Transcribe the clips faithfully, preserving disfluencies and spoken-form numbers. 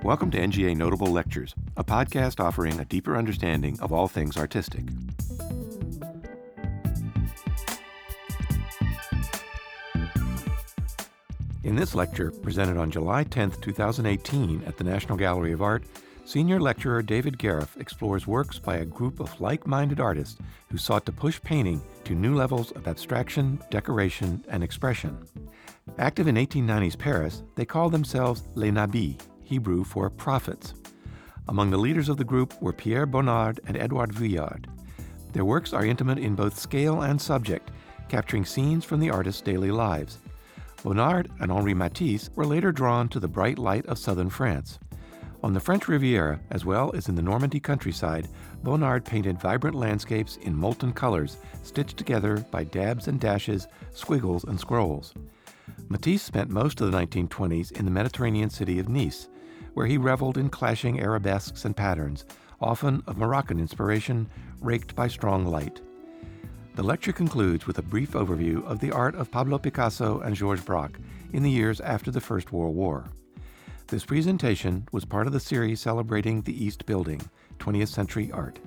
Welcome to N G A Notable Lectures, a podcast offering a deeper understanding of all things artistic. In this lecture, presented on July tenth, twenty eighteen at the National Gallery of Art, senior lecturer David Gariff explores works by a group of like-minded artists who sought to push painting to new levels of abstraction, decoration, and expression. Active in eighteen nineties Paris, they called themselves Les Nabis, Hebrew for prophets. Among the leaders of the group were Pierre Bonnard and Edouard Vuillard. Their works are intimate in both scale and subject, capturing scenes from the artists' daily lives. Bonnard and Henri Matisse were later drawn to the bright light of southern France. On the French Riviera, as well as in the Normandy countryside, Bonnard painted vibrant landscapes in molten colors, stitched together by dabs and dashes, squiggles and scrolls. Matisse spent most of the nineteen twenties in the Mediterranean city of Nice, where he reveled in clashing arabesques and patterns, often of Moroccan inspiration, raked by strong light. The lecture concludes with a brief overview of the art of Pablo Picasso and Georges Braque in the years after the First World War. This presentation was part of the series celebrating the East Building, twentieth century art.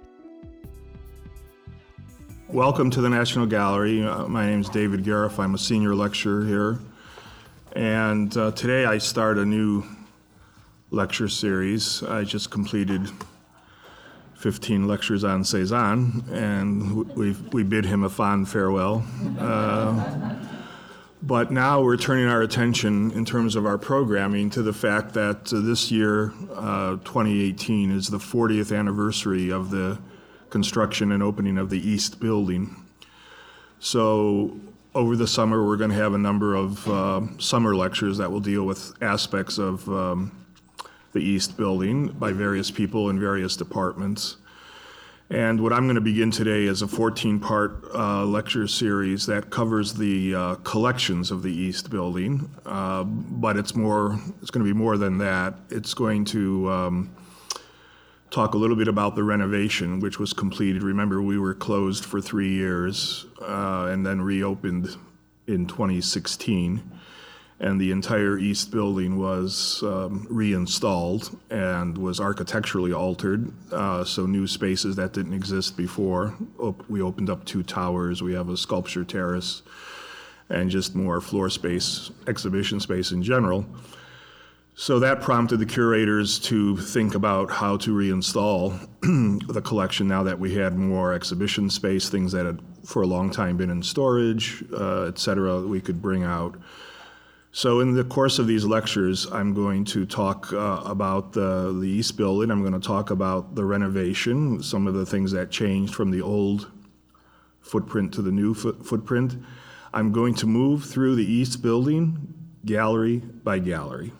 Welcome to the National Gallery. Uh, my name is David Gariff. I'm a senior lecturer here. And uh, today I start a new lecture series. I just completed fifteen lectures on Cézanne, and we we bid him a fond farewell. Uh, but now we're turning our attention in terms of our programming to the fact that uh, this year, uh, twenty eighteen, is the fortieth anniversary of the construction and opening of the East Building. So over the summer, we're going to have a number of uh, summer lectures that will deal with aspects of um, the East Building by various people in various departments. And what I'm going to begin today is a fourteen-part uh, lecture series that covers the uh, collections of the East Building, uh, but it's more, it's going to be more than that. It's going to um, talk a little bit about the renovation, which was completed. Remember, we were closed for three years uh, and then reopened in twenty sixteen. And the entire East Building was um, reinstalled and was architecturally altered. Uh, so new spaces that didn't exist before. Op- we opened up two towers. We have a sculpture terrace and just more floor space, exhibition space in general. So that prompted the curators to think about how to reinstall the collection now that we had more exhibition space, things that had for a long time been in storage, uh, et cetera, that we could bring out. So in the course of these lectures, I'm going to talk uh, about the, the East Building. I'm going to talk about the renovation, some of the things that changed from the old footprint to the new fo- footprint. I'm going to move through the East Building gallery by gallery.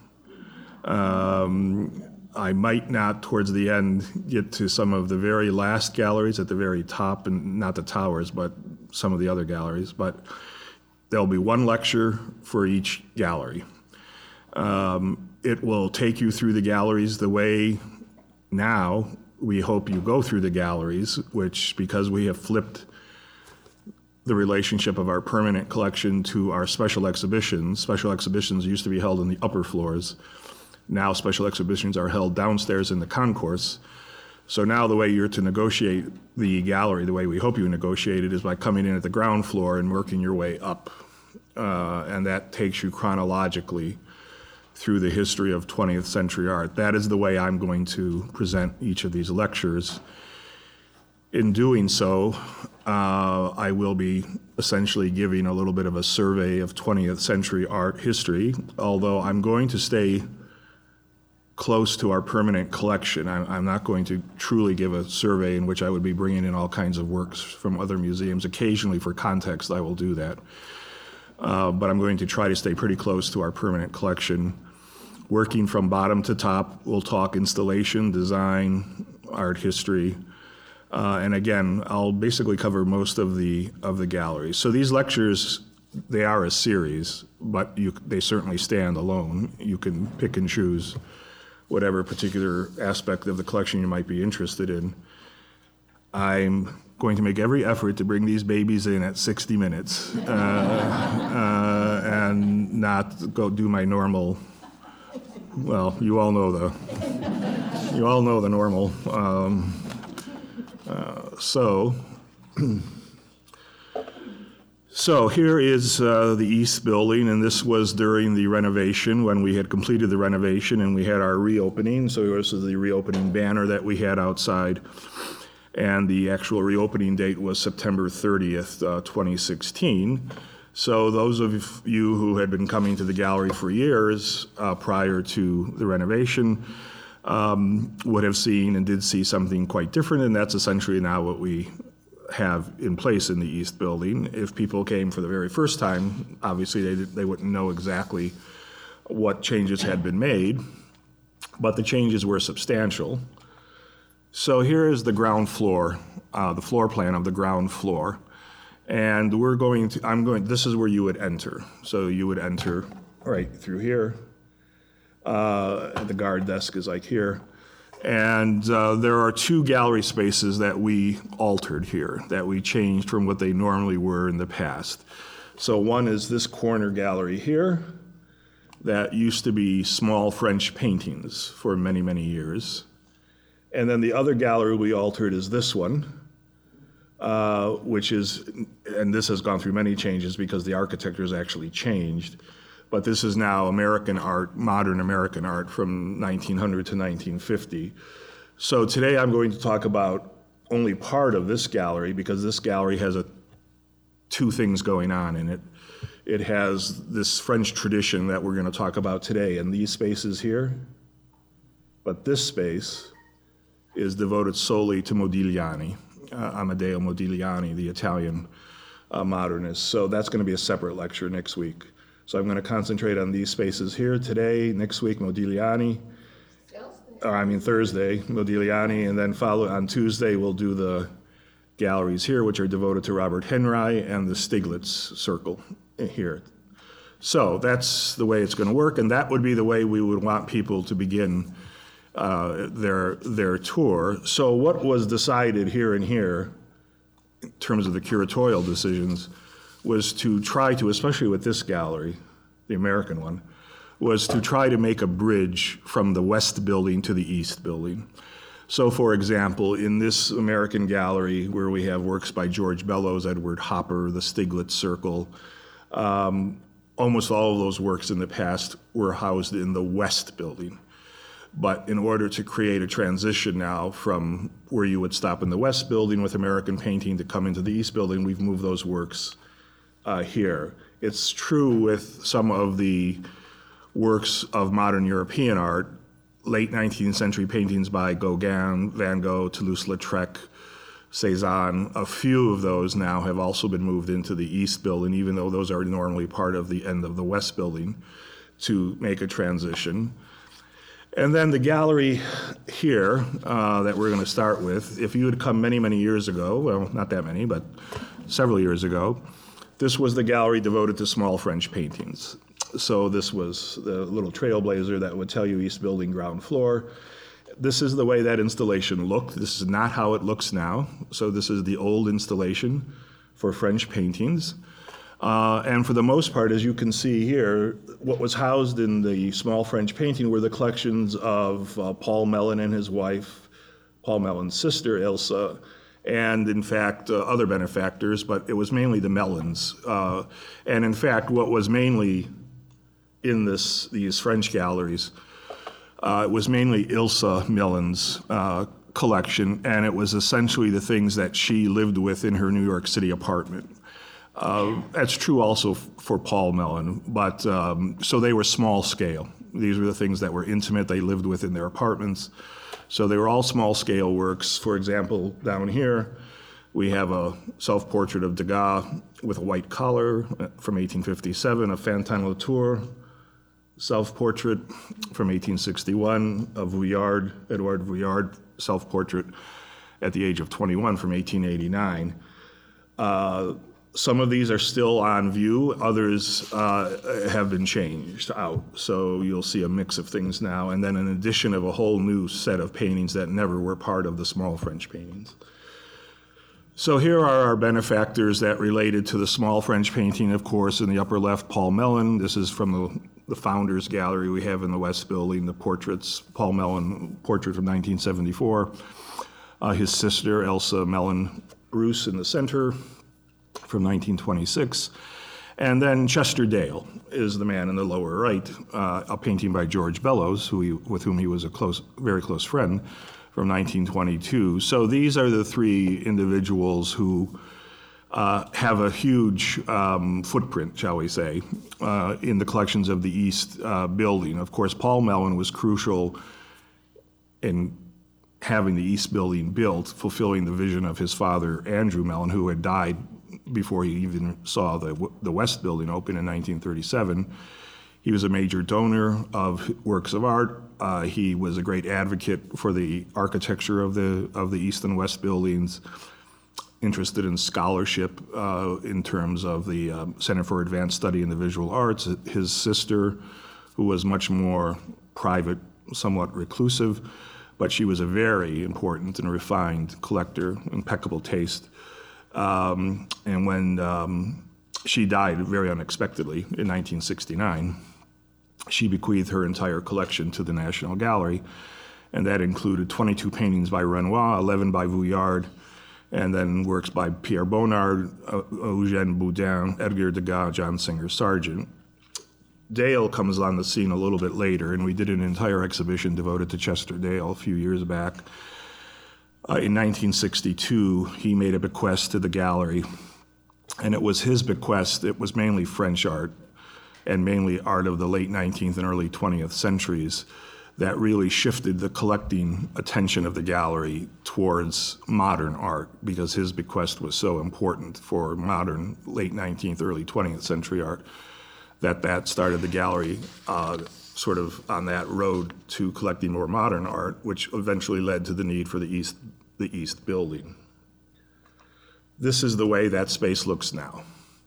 Um, I might not, towards the end, get to some of the very last galleries at the very top, and not the towers, but some of the other galleries. But there'll be one lecture for each gallery. Um, it will take you through the galleries the way now we hope you go through the galleries, which, because we have flipped the relationship of our permanent collection to our special exhibitions. Special exhibitions used to be held in the upper floors. Now special exhibitions are held downstairs in the concourse. So now the way you're to negotiate the gallery, the way we hope you negotiate it, is by coming in at the ground floor and working your way up. Uh, and that takes you chronologically through the history of twentieth century art. That is the way I'm going to present each of these lectures. In doing so, uh, I will be essentially giving a little bit of a survey of twentieth century art history, although I'm going to stay close to our permanent collection. I'm, I'm not going to truly give a survey in which I would be bringing in all kinds of works from other museums. Occasionally, for context, I will do that. Uh, but I'm going to try to stay pretty close to our permanent collection. Working from bottom to top, we'll talk installation, design, art history, uh, and again, I'll basically cover most of the of the galleries. So these lectures, they are a series, but you, they certainly stand alone. You can pick and choose whatever particular aspect of the collection you might be interested in. I'm going to make every effort to bring these babies in at sixty minutes uh, uh, and not go do my normal well, you all know the, you all know the normal. Um, uh, so, so here is uh, the East Building, and this was during the renovation, when we had completed the renovation and we had our reopening. So this is the reopening banner that we had outside. And the actual reopening date was September thirtieth, uh, twenty sixteen. So those of you who had been coming to the gallery for years uh, prior to the renovation um, would have seen and did see something quite different, and that's essentially now what we have in place in the East Building. If people came for the very first time, obviously they, they wouldn't know exactly what changes had been made, but the changes were substantial. So here is the ground floor, uh, the floor plan of the ground floor. And we're going to, I'm going, this is where you would enter. So you would enter right through here. Uh, the guard desk is like here. And uh, there are two gallery spaces that we altered here, that we changed from what they normally were in the past. So one is this corner gallery here that used to be small French paintings for many, many years. And then the other gallery we altered is this one, uh, which is, and this has gone through many changes because the architecture has actually changed, but this is now American art, modern American art from nineteen hundred to nineteen fifty. So today I'm going to talk about only part of this gallery because this gallery has a, two things going on in it. It has this French tradition that we're going to talk about today in these spaces here, but this space is devoted solely to Modigliani, uh, Amedeo Modigliani, the Italian uh, modernist. So that's going to be a separate lecture next week. So I'm going to concentrate on these spaces here today, next week Modigliani, or I mean Thursday, Modigliani, and then follow on Tuesday we'll do the galleries here, which are devoted to Robert Henri and the Stieglitz Circle here. So that's the way it's going to work, and that would be the way we would want people to begin Uh, their their tour. So what was decided here and here, in terms of the curatorial decisions, was to try to, especially with this gallery, the American one, was to try to make a bridge from the West Building to the East Building. So for example, in this American gallery where we have works by George Bellows, Edward Hopper, the Stieglitz Circle, um, almost all of those works in the past were housed in the West Building. But in order to create a transition now from where you would stop in the West Building with American painting to come into the East Building, we've moved those works uh, here. It's true with some of the works of modern European art, late nineteenth century paintings by Gauguin, Van Gogh, Toulouse-Lautrec, Cézanne. A few of those now have also been moved into the East Building, even though those are normally part of the end of the West Building, to make a transition. And then the gallery here uh, that we're going to start with, if you had come many, many years ago, well, not that many, but several years ago, this was the gallery devoted to small French paintings. So this was the little trailblazer that would tell you East Building ground floor. This is the way that installation looked. This is not how it looks now. So this is the old installation for French paintings. Uh, and for the most part, as you can see here, what was housed in the small French painting were the collections of uh, Paul Mellon and his wife, Paul Mellon's sister, Ilse, and in fact, uh, other benefactors, but it was mainly the Mellons. Uh, and in fact, what was mainly in this these French galleries, uh, it was mainly Ilse Mellon's uh, collection, and it was essentially the things that she lived with in her New York City apartment. Uh, that's true also f- for Paul Mellon, but um, so they were small scale. These were the things that were intimate, they lived with in their apartments. So they were all small scale works. For example, down here, we have a self-portrait of Degas with a white collar from eighteen fifty-seven, a Fantin Latour self-portrait from eighteen sixty-one, a Vuillard, Edouard Vuillard self-portrait at the age of twenty-one from eighteen eighty-nine. Uh, Some of these are still on view, others uh, have been changed out. So you'll see a mix of things now, and then an addition of a whole new set of paintings that never were part of the small French paintings. So here are our benefactors that related to the small French painting, of course, in the upper left, Paul Mellon. This is from the, the Founders Gallery we have in the West Building, the portraits, Paul Mellon portrait from nineteen seventy-four, uh, his sister Elsa Mellon Bruce in the center from nineteen twenty-six, and then Chester Dale is the man in the lower right, uh, a painting by George Bellows, who he, with whom he was a close, very close friend, from nineteen twenty-two. So these are the three individuals who uh, have a huge um, footprint, shall we say, uh, in the collections of the East uh, Building. Of course, Paul Mellon was crucial in having the East Building built, fulfilling the vision of his father, Andrew Mellon, who had died before he even saw the, the West Building open in nineteen thirty-seven. He was a major donor of works of art. Uh, he was a great advocate for the architecture of the of the East and West buildings, interested in scholarship uh, in terms of the um, Center for Advanced Study in the Visual Arts. His sister, who was much more private, somewhat reclusive, but she was a very important and refined collector, impeccable taste. Um, and when um, she died very unexpectedly in nineteen sixty-nine, she bequeathed her entire collection to the National Gallery, and that included twenty-two paintings by Renoir, eleven by Vuillard, and then works by Pierre Bonnard, uh, Eugène Boudin, Edgar Degas, John Singer Sargent. Dale comes on the scene a little bit later, and we did an entire exhibition devoted to Chester Dale a few years back. Uh, in nineteen sixty-two, he made a bequest to the gallery, and it was his bequest. It was mainly French art, and mainly art of the late nineteenth and early twentieth centuries, that really shifted the collecting attention of the gallery towards modern art, because his bequest was so important for modern late nineteenth, early twentieth century art, that that started the gallery uh, sort of on that road to collecting more modern art, which eventually led to the need for the East, the East Building. This is the way that space looks now.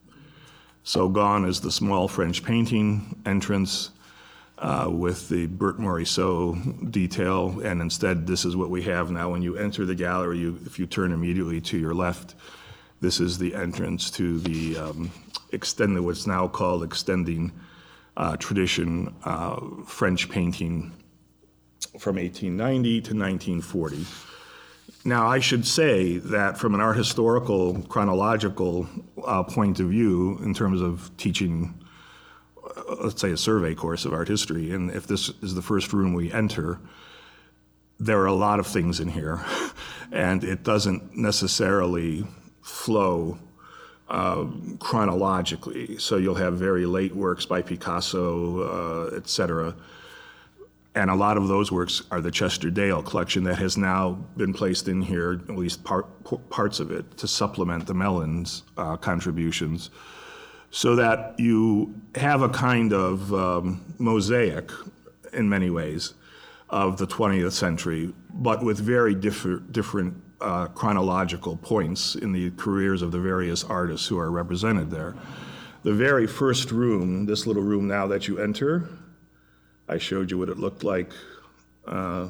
So gone is the small French painting entrance uh, with the Bert Morisot detail, and instead this is what we have now. When you enter the gallery, you, if you turn immediately to your left, this is the entrance to the um, extended, what's now called extending uh, tradition uh, French painting from eighteen ninety to nineteen forty. Now, I should say that from an art historical, chronological uh, point of view, in terms of teaching, uh, let's say, a survey course of art history, and if this is the first room we enter, there are a lot of things in here, and it doesn't necessarily flow uh, chronologically. So you'll have very late works by Picasso, uh, et cetera. And a lot of those works are the Chester Dale collection that has now been placed in here, at least part, parts of it, to supplement the Mellon's uh, contributions, so that you have a kind of um, mosaic, in many ways, of the twentieth century, but with very differ, different uh, chronological points in the careers of the various artists who are represented there. The very first room, this little room now that you enter, I showed you what it looked like uh,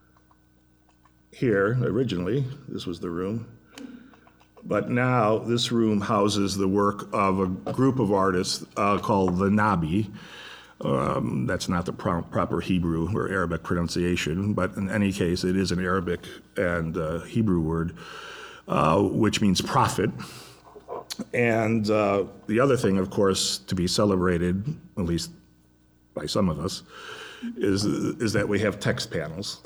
here originally. This was the room. But now this room houses the work of a group of artists uh, called the Nabi. Um, that's not the pro- proper Hebrew or Arabic pronunciation, but in any case, it is an Arabic and uh, Hebrew word, uh, which means prophet. And uh, the other thing, of course, to be celebrated, at least by some of us, is is that we have text panels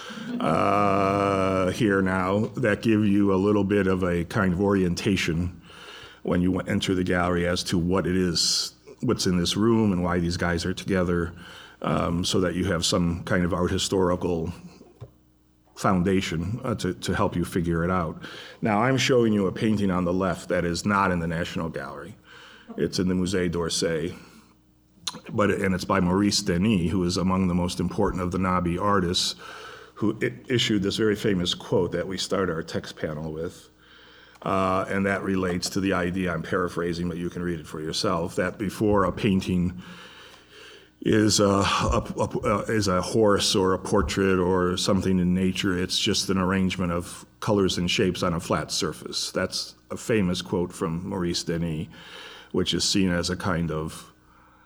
uh, here now that give you a little bit of a kind of orientation when you enter the gallery as to what it is, what's in this room and why these guys are together, um, so that you have some kind of art historical foundation uh, to, to help you figure it out. Now, I'm showing you a painting on the left that is not in the National Gallery. It's in the Musée d'Orsay. But, and it's by Maurice Denis, who is among the most important of the Nabi artists, who issued this very famous quote that we start our text panel with. Uh, and that relates to the idea, I'm paraphrasing, but you can read it for yourself, that before a painting is a, a, a, is a horse or a portrait or something in nature, it's just an arrangement of colors and shapes on a flat surface. That's a famous quote from Maurice Denis, which is seen as a kind of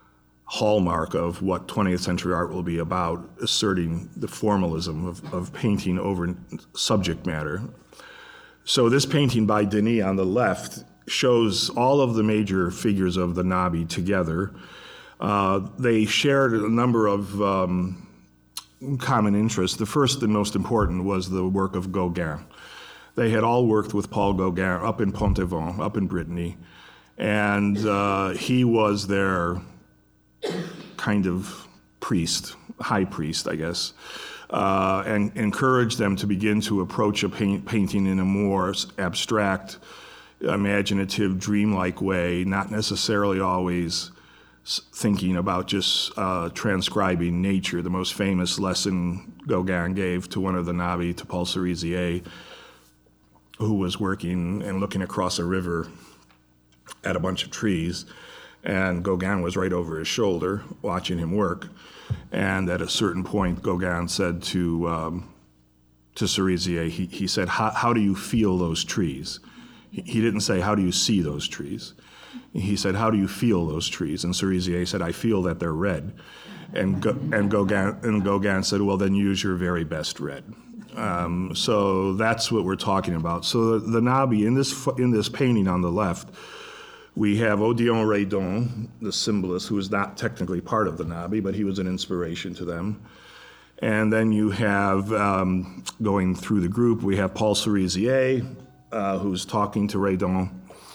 hallmark of what twentieth century art will be about, asserting the formalism of, of painting over subject matter. So this painting by Denis on the left shows all of the major figures of the Nabi together. Uh, they shared a number of um, common interests. The first and most important was the work of Gauguin. They had all worked with Paul Gauguin up in Pont-Aven, up in Brittany, and uh, he was their kind of priest, high priest, I guess, uh, and encouraged them to begin to approach a paint, painting in a more abstract, imaginative, dreamlike way, not necessarily always thinking about just uh, transcribing nature. The most famous lesson Gauguin gave to one of the Nabi, to Paul Cerisier, who was working and looking across a river at a bunch of trees, and Gauguin was right over his shoulder watching him work. And at a certain point, Gauguin said to um, to Cerisier, he, he said, how do you feel those trees? He, he didn't say, how do you see those trees? He said, how do you feel those trees? And Cerisier said, I feel that they're red. And, and, Gauguin, and Gauguin said, well, then use your very best red. Um, so that's what we're talking about. So the, the Nabi, in this, in this painting on the left, we have Odillon Redon, the symbolist, who is not technically part of the Nabi, but he was an inspiration to them. And then you have, um, going through the group, we have Paul Cerisier, uh, who's talking to Redon.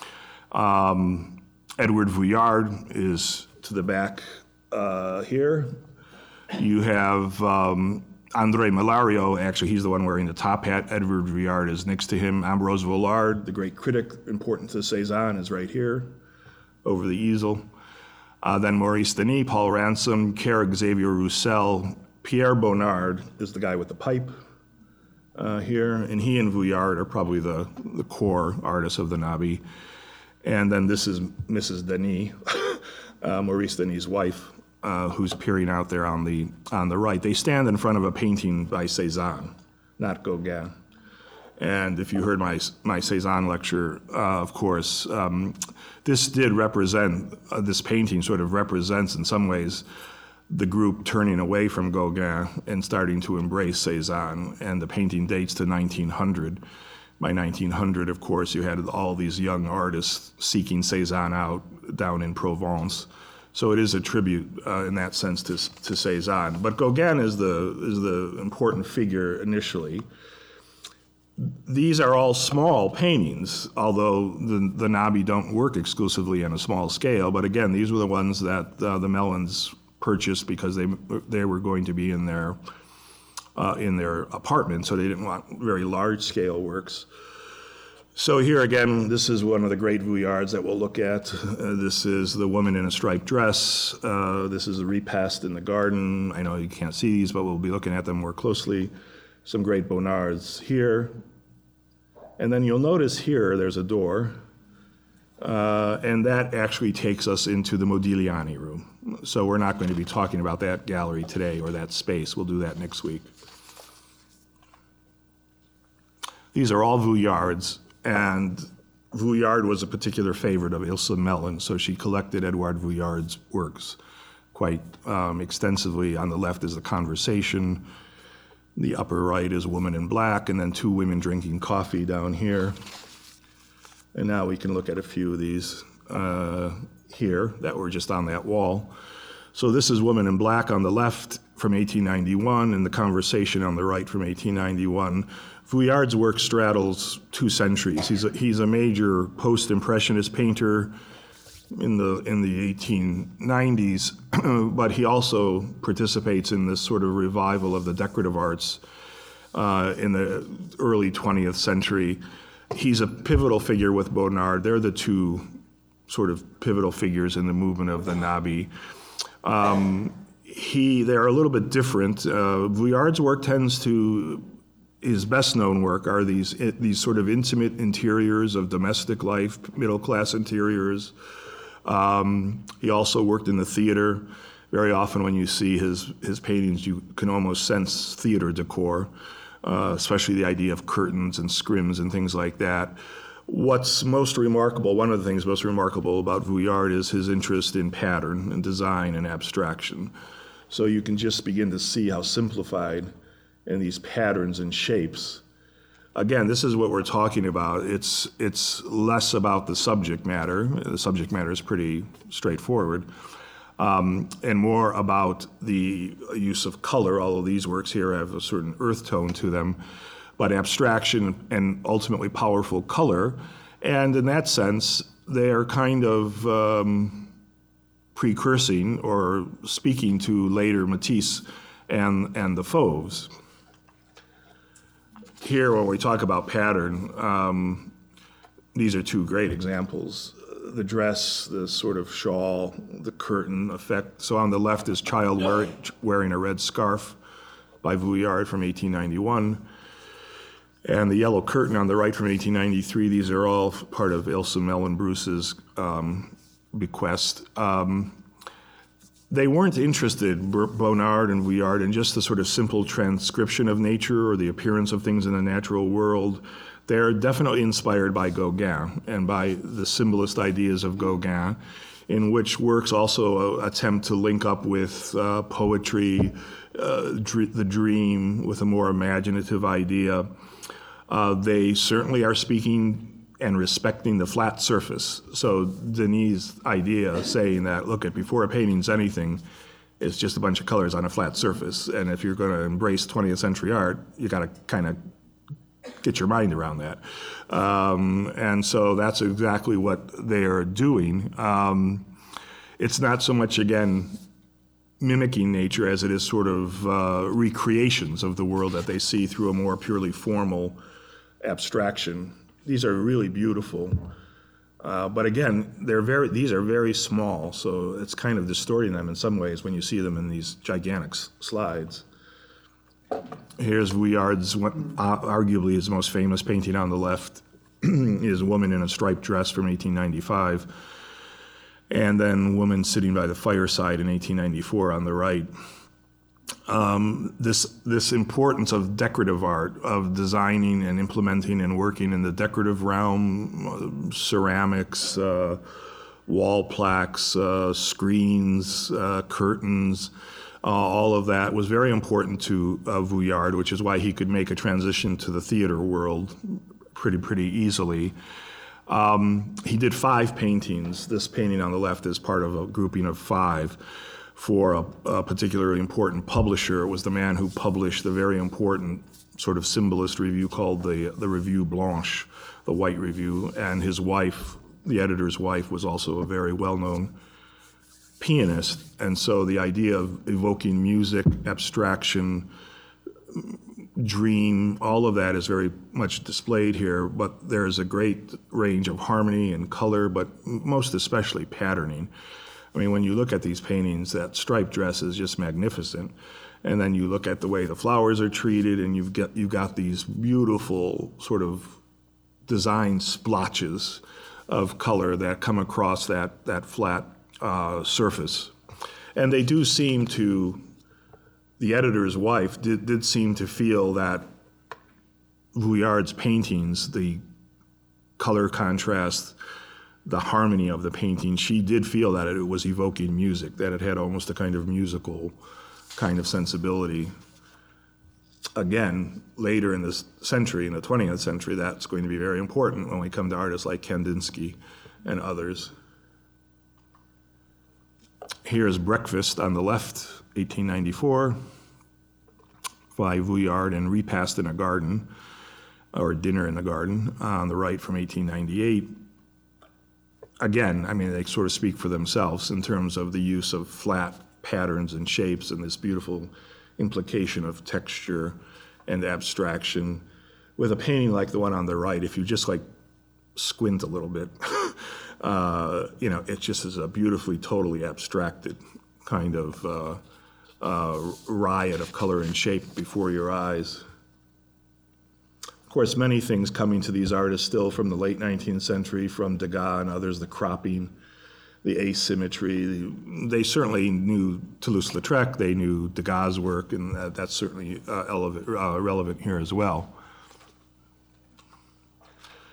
Um, Edward Vuillard is to the back uh, here. You have um, André Malario, actually he's the one wearing the top hat. Edward Vuillard is next to him. Ambroise Vollard, the great critic important to Cézanne, is right here over the easel. Uh, then Maurice Denis, Paul Ransom, Carrick Xavier Roussel. Pierre Bonnard is the guy with the pipe uh, here, and he and Vuillard are probably the, the core artists of the Nabi. And then this is Missus Denis, uh, Maurice Denis' wife, uh, who's peering out there on the on the right. They stand in front of a painting by Cézanne, not Gauguin. And if you heard my my Cézanne lecture, uh, of course, um, this did represent, uh, this painting sort of represents in some ways the group turning away from Gauguin and starting to embrace Cézanne. And the painting dates to nineteen hundred. By nineteen hundred, of course, you had all these young artists seeking Cézanne out down in Provence. So it is a tribute uh, in that sense to, to Cézanne. But Gauguin is the, is the important figure initially. These are all small paintings, although the, the Nabi don't work exclusively on a small scale. But again, these were the ones that uh, the Mellons purchased because they, they were going to be in their Uh, in their apartment, so they didn't want very large-scale works. So here again, this is one of the great Vuillards that we'll look at. Uh, this is The Woman in a Striped Dress. Uh, this is A Repast in the Garden. I know you can't see these, but we'll be looking at them more closely. Some great Bonnards here. And then you'll notice here there's a door, uh, and that actually takes us into the Modigliani room. So we're not going to be talking about that gallery today or that space. We'll do that next week. These are all Vuillards, and Vuillard was a particular favorite of Ilse Mellon, so she collected Edouard Vuillard's works quite um, extensively. On the left is The Conversation. The upper right is Woman in Black, and then two women drinking coffee down here. And now we can look at a few of these uh, here that were just on that wall. So this is Woman in Black on the left from eighteen ninety-one, and The Conversation on the right from eighteen ninety-one. Vuillard's work straddles two centuries. He's a, he's a major post-impressionist painter in the in the eighteen nineties, but he also participates in this sort of revival of the decorative arts uh, in the early twentieth century. He's a pivotal figure with Bonnard. They're the two sort of pivotal figures in the movement of the Nabi. Um, he, they're a little bit different. Uh, Vuillard's work tends to, his best known work are these, these sort of intimate interiors of domestic life, middle class interiors. Um, he also worked in the theater. Very often when you see his, his paintings, you can almost sense theater decor, uh, especially the idea of curtains and scrims and things like that. What's most remarkable, one of the things most remarkable about Vuillard is his interest in pattern and design and abstraction. So you can just begin to see how simplified in these patterns and shapes. Again, this is what we're talking about. It's, it's less about the subject matter. The subject matter is pretty straightforward. Um, and more about the use of color, although these works here have a certain earth tone to them, but abstraction and ultimately powerful color. And in that sense, they are kind of um, precursing or speaking to later Matisse and, and the Fauves. Here, when we talk about pattern, um, these are two great examples. The dress, the sort of shawl, the curtain effect. So on the left is Child wearing, wearing a Red Scarf by Vuillard from eighteen ninety-one. And the yellow curtain on the right from eighteen ninety-three. These are all part of Ilse Mellenbruse's um, bequest. Um, they weren't interested, Bonnard and Vuillard, in just the sort of simple transcription of nature or the appearance of things in the natural world. They're definitely inspired by Gauguin and by the symbolist ideas of Gauguin, in which works also attempt to link up with uh, poetry, uh, dr- the dream, with a more imaginative idea. Uh, they certainly are speaking and respecting the flat surface. So Denis' idea saying that, look, at before a painting's anything, it's just a bunch of colors on a flat surface. And if you're going to embrace twentieth century art, you got to kind of get your mind around that. Um, and so that's exactly what they are doing. Um, it's not so much, again, mimicking nature as it is sort of uh, recreations of the world that they see through a more purely formal abstraction. These are really beautiful. Uh, but again, they're very, these are very small, so it's kind of distorting them in some ways when you see them in these gigantic s- slides. Here's Vuillard's, uh, arguably his most famous painting on the left, is Woman in a Striped Dress from eighteen ninety-five, and then Woman Sitting by the Fireside in eighteen ninety-four on the right. Um, this, this importance of decorative art, of designing and implementing and working in the decorative realm, uh, ceramics, uh, wall plaques, uh, screens, uh, curtains, Uh, all of that was very important to uh, Vuillard, which is why he could make a transition to the theater world pretty, pretty easily. Um, he did five paintings. This painting on the left is part of a grouping of five for a, a particularly important publisher. It was the man who published the very important sort of symbolist review called the, the Revue Blanche, the White Review, and his wife, the editor's wife, was also a very well-known pianist, and so the idea of evoking music, abstraction, dream, all of that is very much displayed here, but there's a great range of harmony and color, but most especially patterning. I mean, when you look at these paintings, that striped dress is just magnificent, and then you look at the way the flowers are treated, and you've got, you've got these beautiful sort of design splotches of color that come across that, that flat Uh, surface. And they do seem to, the editor's wife did, did seem to feel that Vuillard's paintings, the color contrast, the harmony of the painting, she did feel that it was evoking music, that it had almost a kind of musical kind of sensibility. Again, later in this century, in the twentieth century, that's going to be very important when we come to artists like Kandinsky and others. Here's Breakfast on the left, eighteen ninety-four, by Vuillard, and Repast in a Garden, or Dinner in the Garden, on the right from eighteen ninety-eight. Again, I mean, they sort of speak for themselves in terms of the use of flat patterns and shapes and this beautiful implication of texture and abstraction. With a painting like the one on the right, if you just like squint a little bit, Uh, you know, it just is a beautifully, totally abstracted kind of uh, uh, riot of color and shape before your eyes. Of course, many things coming to these artists still from the late nineteenth century, from Degas and others, the cropping, the asymmetry. The, they certainly knew Toulouse-Lautrec, they knew Degas' work, and that, that's certainly uh, relevant, uh, relevant here as well.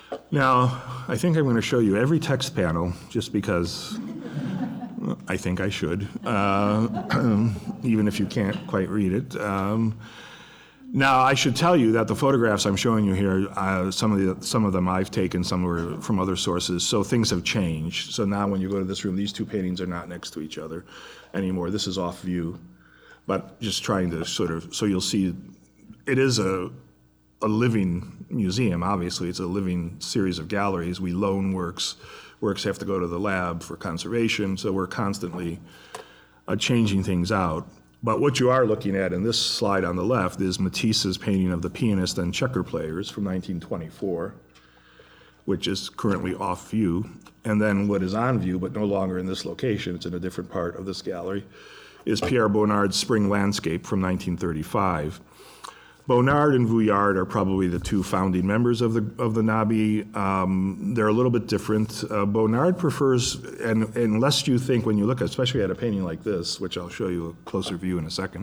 Now, I think I'm going to show you every text panel just because I think I should, uh, even if you can't quite read it. Um, now, I should tell you that the photographs I'm showing you here, uh, some of the some of them I've taken, some were from other sources, so things have changed. So now when you go to this room, these two paintings are not next to each other anymore. This is off view, but just trying to sort of, so you'll see, it is a, a living museum, obviously. It's a living series of galleries. We loan works. Works have to go to the lab for conservation, so we're constantly uh, changing things out. But what you are looking at in this slide on the left is Matisse's painting of the pianist and checker players from nineteen twenty-four, which is currently off view. And then what is on view, but no longer in this location, it's in a different part of this gallery, is Pierre Bonnard's Spring Landscape from nineteen thirty-five. Bonnard and Vuillard are probably the two founding members of the of the Nabi. Um, they're a little bit different. Uh, Bonnard prefers, and unless you think when you look, at, especially at a painting like this, which I'll show you a closer view in a second,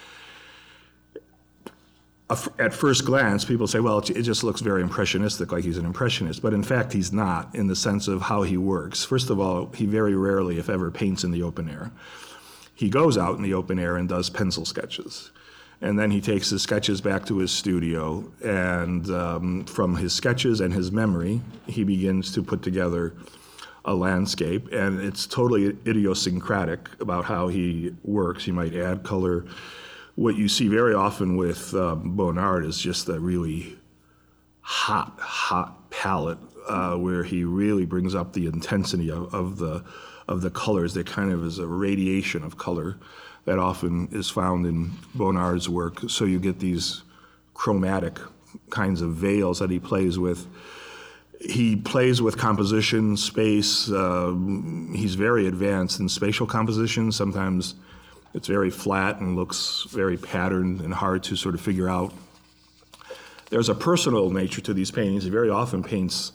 at first glance, people say, well, it just looks very impressionistic, like he's an impressionist. But in fact, he's not, in the sense of how he works. First of all, he very rarely, if ever, paints in the open air. He goes out in the open air and does pencil sketches. And then he takes his sketches back to his studio, and um, from his sketches and his memory, he begins to put together a landscape, and it's totally idiosyncratic about how he works. He might add color. What you see very often with um, Bonnard is just a really hot, hot palette uh, where he really brings up the intensity of, of the of the colors. There kind of is a radiation of color that often is found in Bonnard's work. So you get these chromatic kinds of veils that he plays with. He plays with composition, space. Uh, he's very advanced in spatial composition. Sometimes it's very flat and looks very patterned and hard to sort of figure out. There's a personal nature to these paintings. He very often paints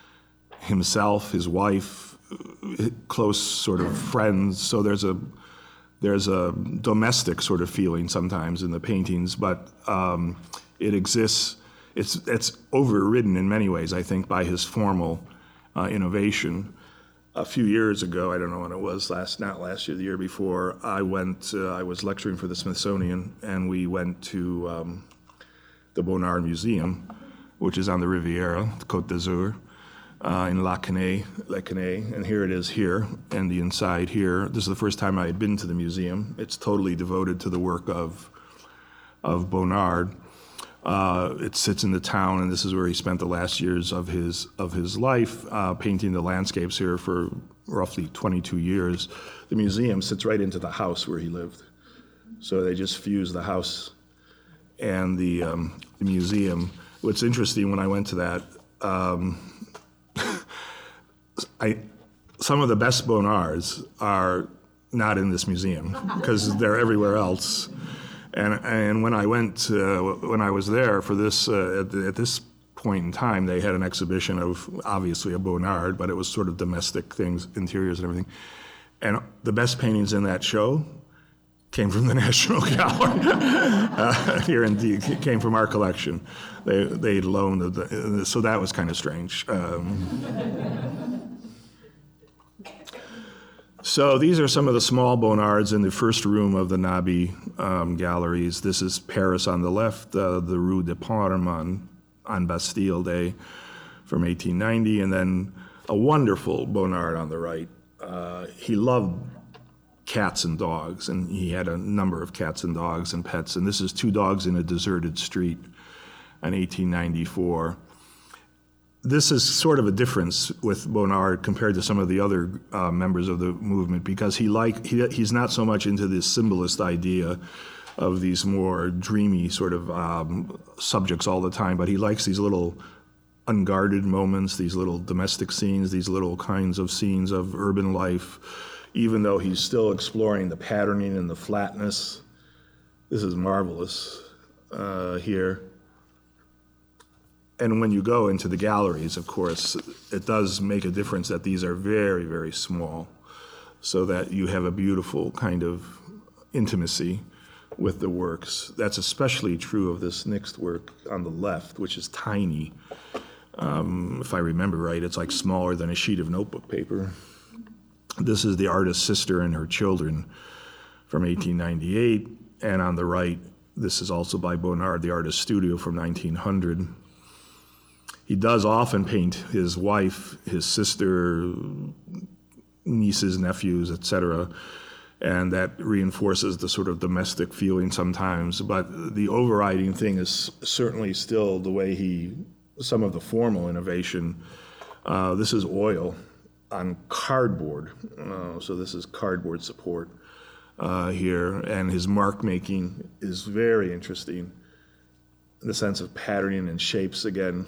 himself, his wife, close sort of friends. So there's a There's a domestic sort of feeling sometimes in the paintings, but um, it exists, it's, it's overridden in many ways, I think, by his formal uh, innovation. A few years ago, I don't know when it was, last not last year, the year before, I went, uh, I was lecturing for the Smithsonian, and we went to um, the Bonnard Museum, which is on the Riviera, the Côte d'Azur. Uh, in La Canée, La Canée, and here it is here, and the inside here. This is the first time I had been to the museum. It's totally devoted to the work of, of Bonnard. Uh, it sits in the town, and this is where he spent the last years of his, of his life, uh, painting the landscapes here for roughly twenty-two years. The museum sits right into the house where he lived. So they just fused the house and the, um, the museum. What's interesting when I went to that, um, I, some of the best Bonnards are not in this museum because they're everywhere else. And and when I went, uh, when I was there for this, uh, at, at this point in time, they had an exhibition of obviously a Bonnard, but it was sort of domestic things, interiors and everything. And the best paintings in that show came from the National Gallery uh, here in D. Came from our collection. They they loaned the, so that was kind of strange. Um, So these are some of the small Bonnards in the first room of the Nabi um, galleries. This is Paris on the left, uh, the Rue de Parme on, on Bastille Day from eighteen ninety, and then a wonderful Bonnard on the right. Uh, he loved cats and dogs, and he had a number of cats and dogs and pets, and this is Two Dogs in a Deserted Street in eighteen ninety-four. This is sort of a difference with Bonnard compared to some of the other uh, members of the movement, because he like he, he's not so much into this symbolist idea of these more dreamy sort of um, subjects all the time, but he likes these little unguarded moments, these little domestic scenes, these little kinds of scenes of urban life, even though he's still exploring the patterning and the flatness. This is marvelous uh, here. And when you go into the galleries, of course, it does make a difference that these are very, very small, so that you have a beautiful kind of intimacy with the works. That's especially true of this next work on the left, which is tiny. Um, if I remember right, it's like smaller than a sheet of notebook paper. This is the artist's sister and her children from eighteen ninety-eight, and on the right, this is also by Bonnard, the artist's studio from nineteen hundred. He does often paint his wife, his sister, nieces, nephews, et cetera, and that reinforces the sort of domestic feeling sometimes. But the overriding thing is certainly still the way he, some of the formal innovation. Uh, this is oil on cardboard, uh, so this is cardboard support uh, here, and his mark making is very interesting in the sense of patterning and shapes again.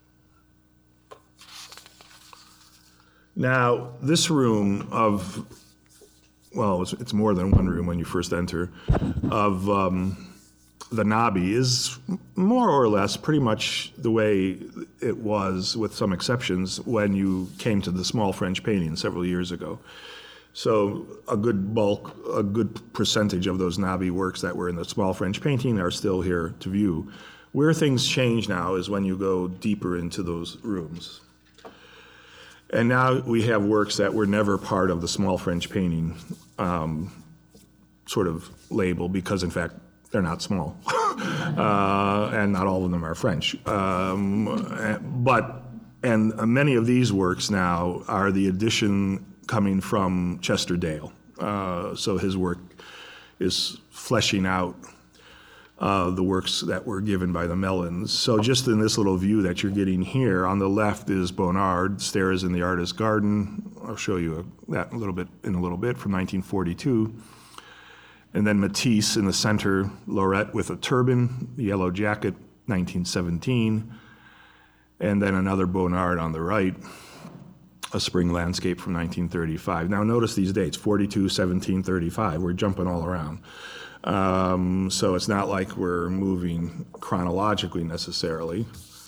Now, this room of, well, it's, it's more than one room when you first enter, of um, the Nobby is more or less pretty much the way it was, with some exceptions, when you came to the small French painting several years ago. So a good bulk, a good percentage of those Nobby works that were in the small French painting are still here to view. Where things change now is when you go deeper into those rooms. And now we have works that were never part of the small French painting um, sort of label, because in fact, they're not small. uh, and not all of them are French. Um, but, and many of these works now are the addition coming from Chester Dale. Uh, so his work is fleshing out Uh, the works that were given by the Mellons. So just in this little view that you're getting here, on the left is Bonnard, Stairs in the Artist's Garden. I'll show you a, that a little bit in a little bit, from nineteen forty-two. And then Matisse in the center, Lorette with a turban, yellow jacket, nineteen seventeen. And then another Bonnard on the right, A Spring Landscape from nineteen thirty-five. Now notice these dates, forty-two, seventeen, thirty-five. We're jumping all around. Um, so it's not like we're moving chronologically necessarily.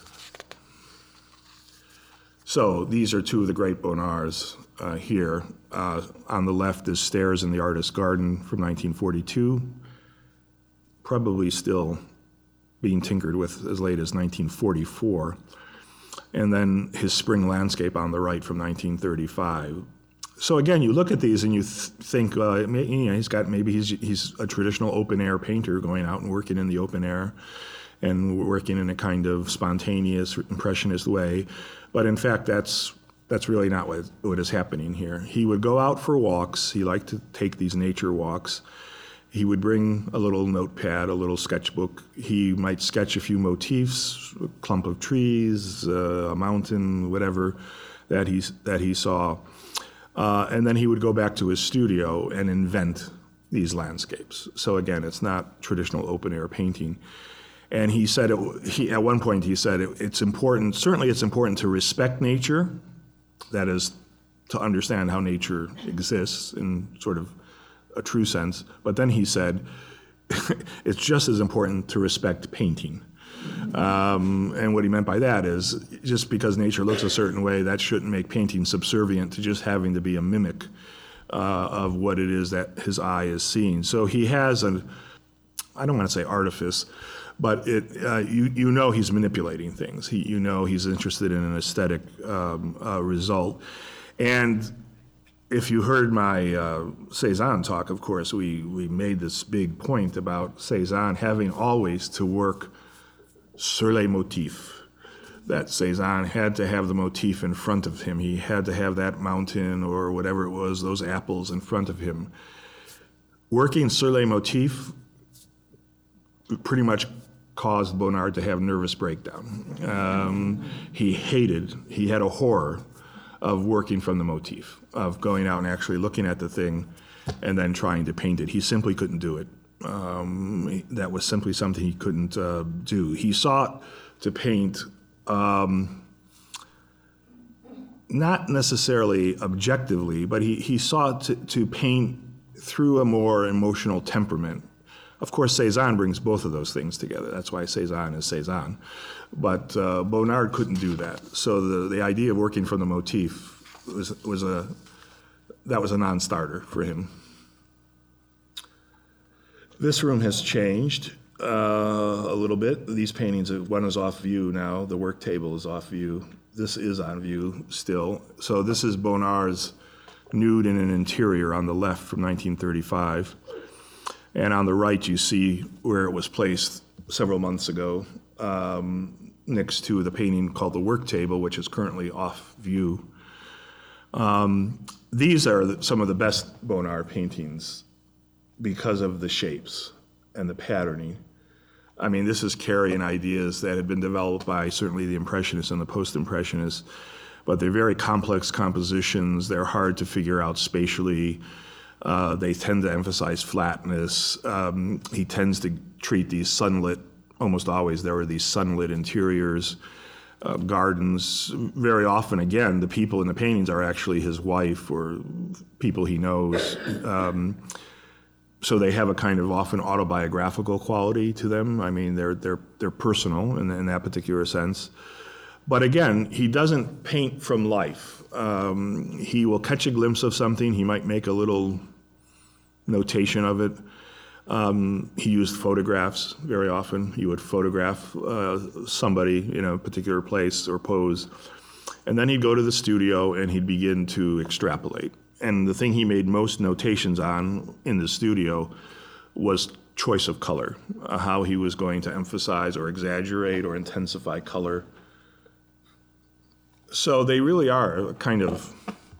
So these are two of the great Bonnards uh, here. Uh, on the left is Stairs in the Artist's Garden from nineteen forty-two, probably still being tinkered with as late as nineteen forty-four. And then his Spring Landscape on the right from nineteen thirty-five. So again, you look at these and you th- think, uh, you know, he's got, maybe he's he's a traditional open air painter going out and working in the open air and working in a kind of spontaneous, impressionist way. But in fact, that's that's really not what, what is happening here. He would go out for walks. He liked to take these nature walks. He would bring a little notepad, a little sketchbook. He might sketch a few motifs, a clump of trees, uh, a mountain, whatever that he, that he saw. Uh, and then he would go back to his studio and invent these landscapes. So again, it's not traditional open-air painting. And he said, it, he, at one point he said, it, it's important, certainly it's important to respect nature, that is, to understand how nature exists in sort of a true sense. But then he said, it's just as important to respect painting. Um, and what he meant by that is, just because nature looks a certain way, that shouldn't make painting subservient to just having to be a mimic uh, of what it is that his eye is seeing. So he has an, I don't want to say artifice, but it, uh, you, you know he's manipulating things. He, you know he's interested in an aesthetic um, uh, result. And if you heard my uh, Cézanne talk, of course, we, we made this big point about Cézanne having always to work sur les motifs, that Cézanne had to have the motif in front of him. He had to have that mountain or whatever it was, those apples in front of him. Working sur les motifs pretty much caused Bonnard to have nervous breakdown. Um, he hated, he had a horror of working from the motif, of going out and actually looking at the thing and then trying to paint it. He simply couldn't do it. Um, that was simply something he couldn't uh, do. He sought to paint um, not necessarily objectively, but he, he sought to, to paint through a more emotional temperament. Of course, Cézanne brings both of those things together. That's why Cézanne is Cézanne. But uh, Bonnard couldn't do that. So the, the idea of working from the motif was, was a, that was a non-starter for him. This room has changed. Uh, a little bit. These paintings, one is off view now. The work table is off view. This is on view still. So this is Bonnard's Nude in an Interior on the left from nineteen thirty-five. And on the right, you see where it was placed several months ago, um, next to the painting called The Work Table, which is currently off view. Um, these are the, some of the best Bonnard paintings because of the shapes and the patterning. I mean, this is carrying ideas that had been developed by certainly the Impressionists and the Post-Impressionists, but they're very complex compositions. They're hard to figure out spatially. Uh, they tend to emphasize flatness. Um, he tends to treat these sunlit, almost always there are these sunlit interiors, uh, gardens. Very often, again, the people in the paintings are actually his wife or people he knows. Um, so they have a kind of often autobiographical quality to them. I mean, they're, they're, they're personal in, in that particular sense. But again, he doesn't paint from life. Um, he will catch a glimpse of something. He might make a little notation of it. Um, he used photographs very often. He would photograph uh, somebody in a particular place or pose. And then he'd go to the studio and he'd begin to extrapolate. And the thing he made most notations on in the studio was choice of color, uh, how he was going to emphasize or exaggerate or intensify color. So they really are kind of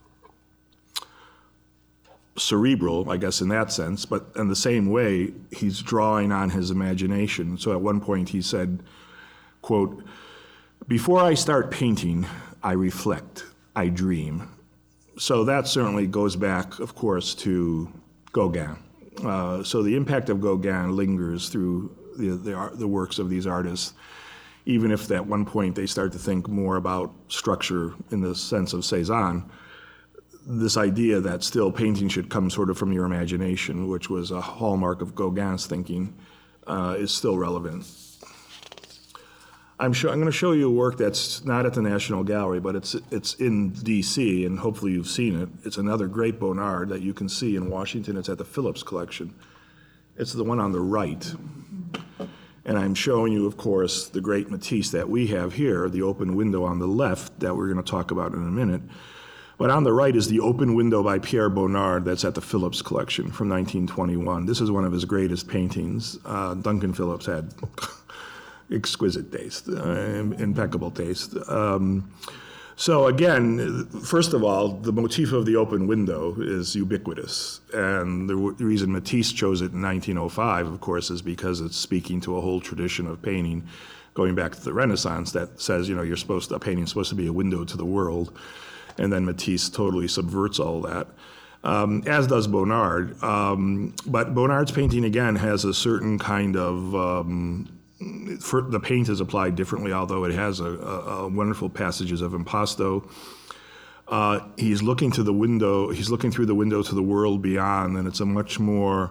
cerebral, I guess, in that sense, but in the same way, he's drawing on his imagination. So at one point he said, quote, "Before I start painting, I reflect, I dream." So that certainly goes back, of course, to Gauguin. Uh, so the impact of Gauguin lingers through the, the, the works of these artists, even if at one point they start to think more about structure in the sense of Cézanne. This idea that still painting should come sort of from your imagination, which was a hallmark of Gauguin's thinking, uh, is still relevant. I'm, show, I'm going to show you a work that's not at the National Gallery, but it's, it's in D C, and hopefully you've seen it. It's another great Bonnard that you can see in Washington. It's at the Phillips Collection. It's the one on the right. And I'm showing you, of course, the great Matisse that we have here, the open window on the left that we're going to talk about in a minute. But on the right is the open window by Pierre Bonnard that's at the Phillips Collection from nineteen twenty-one. This is one of his greatest paintings. Uh, Duncan Phillips had exquisite taste, uh, impeccable taste. Um, so again, first of all, the motif of the open window is ubiquitous. And the, w- the reason Matisse chose it in nineteen oh five, of course, is because it's speaking to a whole tradition of painting going back to the Renaissance that says, you know, you're supposed to, a painting's supposed to be a window to the world. And then Matisse totally subverts all that, um, as does Bonnard. Um, but Bonnard's painting, again, has a certain kind of, um, for, the paint is applied differently, although it has a, a, a wonderful passages of impasto. Uh, he's looking to the window, he's looking through the window to the world beyond, and it's a much more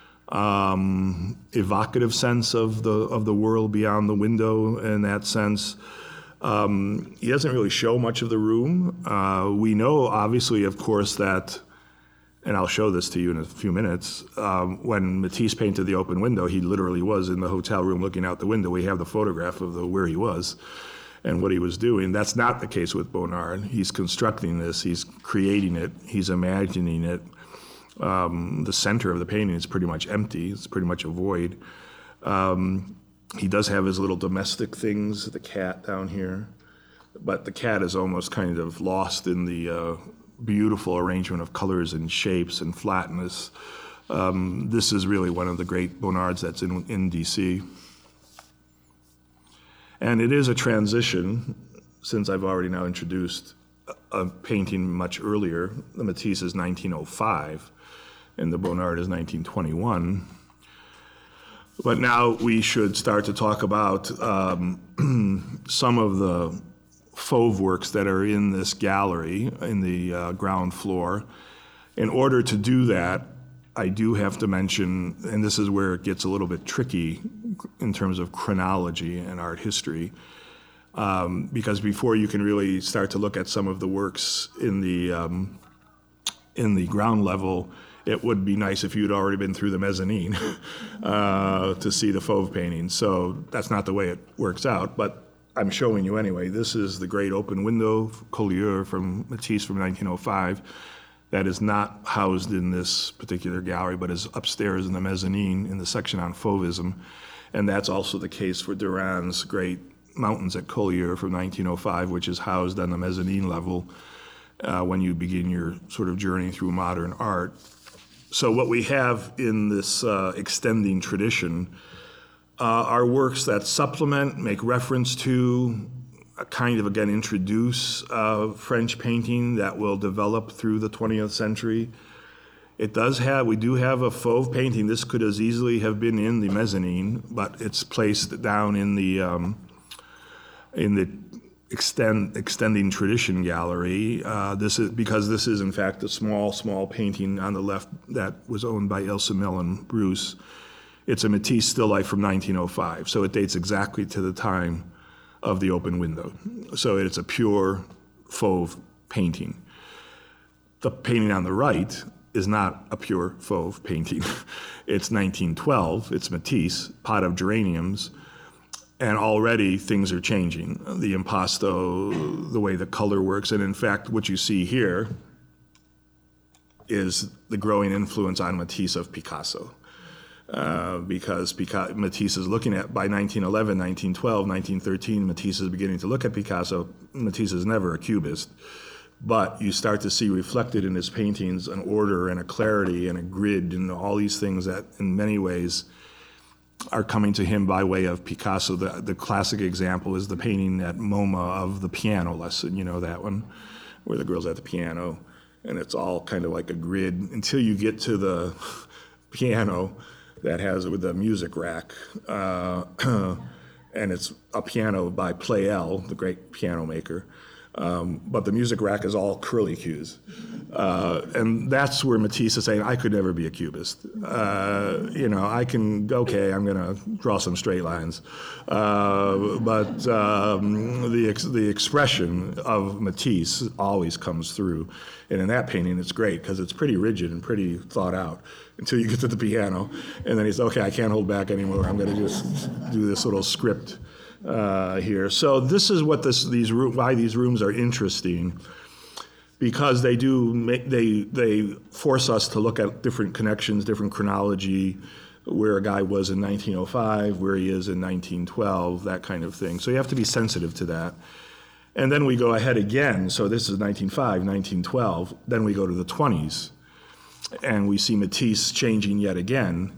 um, evocative sense of the, of the world beyond the window in that sense. Um, he doesn't really show much of the room. Uh, we know, obviously, of course, that, and I'll show this to you in a few minutes, um, when Matisse painted the open window, he literally was in the hotel room looking out the window. We have the photograph of the, where he was and what he was doing. That's not the case with Bonnard. He's constructing this, he's creating it, he's imagining it. Um, the center of the painting is pretty much empty, it's pretty much a void. Um, He does have his little domestic things, the cat down here, but the cat is almost kind of lost in the uh, beautiful arrangement of colors and shapes and flatness. Um, this is really one of the great Bonnards that's in, in D C. And it is a transition, since I've already now introduced a, a painting much earlier. The Matisse is nineteen oh five, and the Bonnard is nineteen twenty-one. But now we should start to talk about um, some of the fauve works that are in this gallery, in the uh, ground floor. In order to do that, I do have to mention, and this is where it gets a little bit tricky in terms of chronology and art history, um, because before you can really start to look at some of the works in the um, in the ground level, it would be nice if you'd already been through the mezzanine uh, to see the Fauve painting. So that's not the way it works out, but I'm showing you anyway. This is the great open window, Collioure from Matisse from nineteen oh five, that is not housed in this particular gallery, but is upstairs in the mezzanine in the section on Fauvism. And that's also the case for Duran's great Mountains at Collioure from nineteen oh five, which is housed on the mezzanine level uh, when you begin your sort of journey through modern art. So what we have in this uh, extending tradition uh, are works that supplement, make reference to, uh, kind of again introduce uh, French painting that will develop through the twentieth century. It does have, we do have a Fauve painting. This could as easily have been in the mezzanine, but it's placed down in the um, in the extend, extending tradition gallery. Uh, this is because this is in fact a small, small painting on the left that was owned by Ilse Mill and Bruce. It's a Matisse still life from nineteen oh five, so it dates exactly to the time of the open window. So it's a pure Fauve painting. The painting on the right is not a pure Fauve painting. It's nineteen twelve, it's Matisse, Pot of Geraniums, and already things are changing. The impasto, the way the color works, and in fact what you see here is the growing influence on Matisse of Picasso. Uh, because Pica- Matisse is looking at, by nineteen eleven, nineteen twelve, nineteen thirteen, Matisse is beginning to look at Picasso. Matisse is never a cubist, but you start to see reflected in his paintings an order and a clarity and a grid and all these things that in many ways are coming to him by way of Picasso. The, the classic example is the painting at MoMA of the piano lesson, you know that one, where the girl's at the piano, and it's all kind of like a grid until you get to the piano that has with the music rack, uh, and it's a piano by Pleyel, the great piano maker. Um, but the music rack is all curlicues. Uh, and that's where Matisse is saying, I could never be a cubist. Uh, you know, I can, okay, I'm gonna draw some straight lines. Uh, but um, the, ex- the expression of Matisse always comes through. And in that painting, it's great because it's pretty rigid and pretty thought out until you get to the piano. And then he's, okay, I can't hold back anymore. I'm gonna just do this little script Uh, here. So this is what this, these why these rooms are interesting, because they do make, they they force us to look at different connections, different chronology, where a guy was in nineteen oh five, where he is in nineteen twelve, that kind of thing. So you have to be sensitive to that. And then we go ahead again. So this is nineteen oh five, nineteen twelve. Then we go to the twenties, and we see Matisse changing yet again.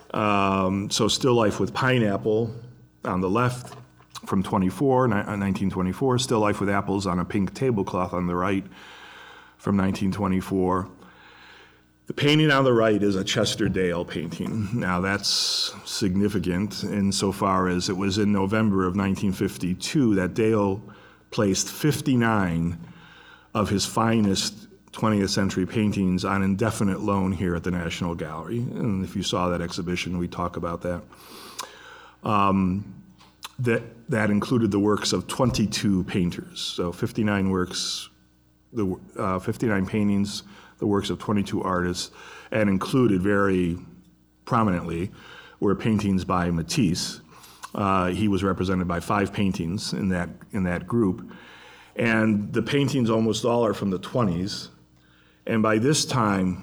Um, so Still Life with Pineapple on the left, from twenty-four, nineteen twenty-four, Still Life with Apples on a Pink Tablecloth on the right, from nineteen twenty-four. The painting on the right is a Chester Dale painting. Now that's significant insofar as it was in November of nineteen fifty-two that Dale placed fifty-nine of his finest twentieth century paintings on indefinite loan here at the National Gallery. And if you saw that exhibition, we talk about that. Um, That, that included the works of twenty-two painters. So fifty-nine works, the uh, fifty-nine paintings, the works of twenty-two artists, and included very prominently were paintings by Matisse. Uh, he was represented by five paintings in that in that group. And the paintings almost all are from the twenties. And by this time,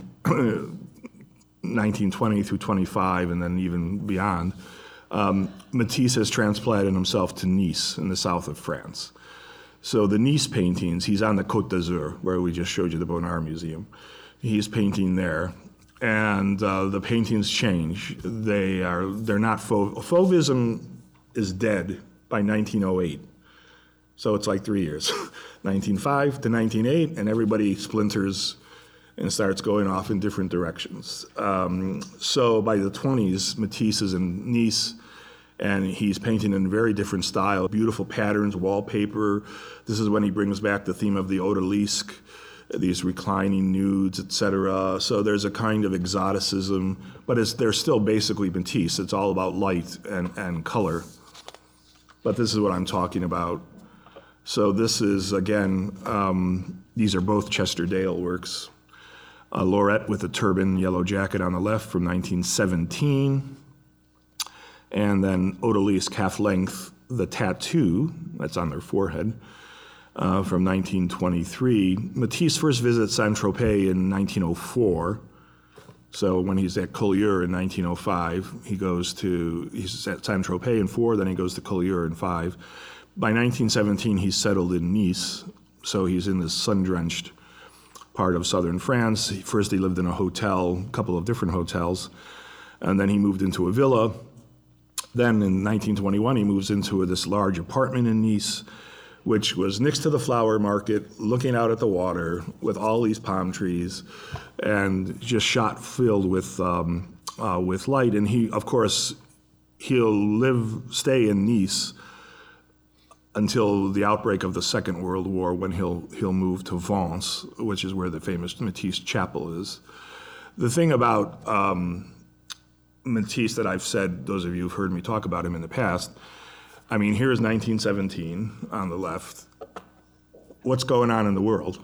nineteen twenty through twenty-five, and then even beyond, Um, Matisse has transplanted himself to Nice in the south of France. So the Nice paintings, he's on the Côte d'Azur, where we just showed you the Bonnard Museum. He's painting there, and uh, the paintings change. They are, they're not Fauve. Fauvism is dead by nineteen oh eight. So it's like three years, nineteen oh five to nineteen oh eight, and everybody splinters and starts going off in different directions. Um, so by the twenties, Matisse is in Nice, and he's painting in a very different style, beautiful patterns, wallpaper. This is when he brings back the theme of the odalisque, these reclining nudes, et cetera. So there's a kind of exoticism, but it's, they're still basically Matisse. It's all about light and, and color. But this is what I'm talking about. So this is, again, um, these are both Chester Dale works. Uh, Lorette with a turban, yellow jacket on the left from nineteen seventeen. And then Odalisque half-length, the tattoo, that's on their forehead, uh, from nineteen twenty-three. Matisse first visits Saint-Tropez in nineteen oh four. So when he's at Collioure in nineteen oh five, he goes to, he's at Saint-Tropez in four, then he goes to Collioure in five. By nineteen seventeen, he's settled in Nice, so he's in this sun-drenched part of southern France. First, he lived in a hotel, a couple of different hotels, and then he moved into a villa. Then in nineteen twenty-one, he moves into this large apartment in Nice, which was next to the flower market, looking out at the water with all these palm trees, and just shot filled with um, uh, with light. And he, of course, he'll live, stay in Nice until the outbreak of the Second World War, when he'll he'll move to Vence, which is where the famous Matisse Chapel is. The thing about um, Matisse that I've said, those of you who've heard me talk about him in the past, I mean, here's nineteen seventeen on the left. What's going on in the world?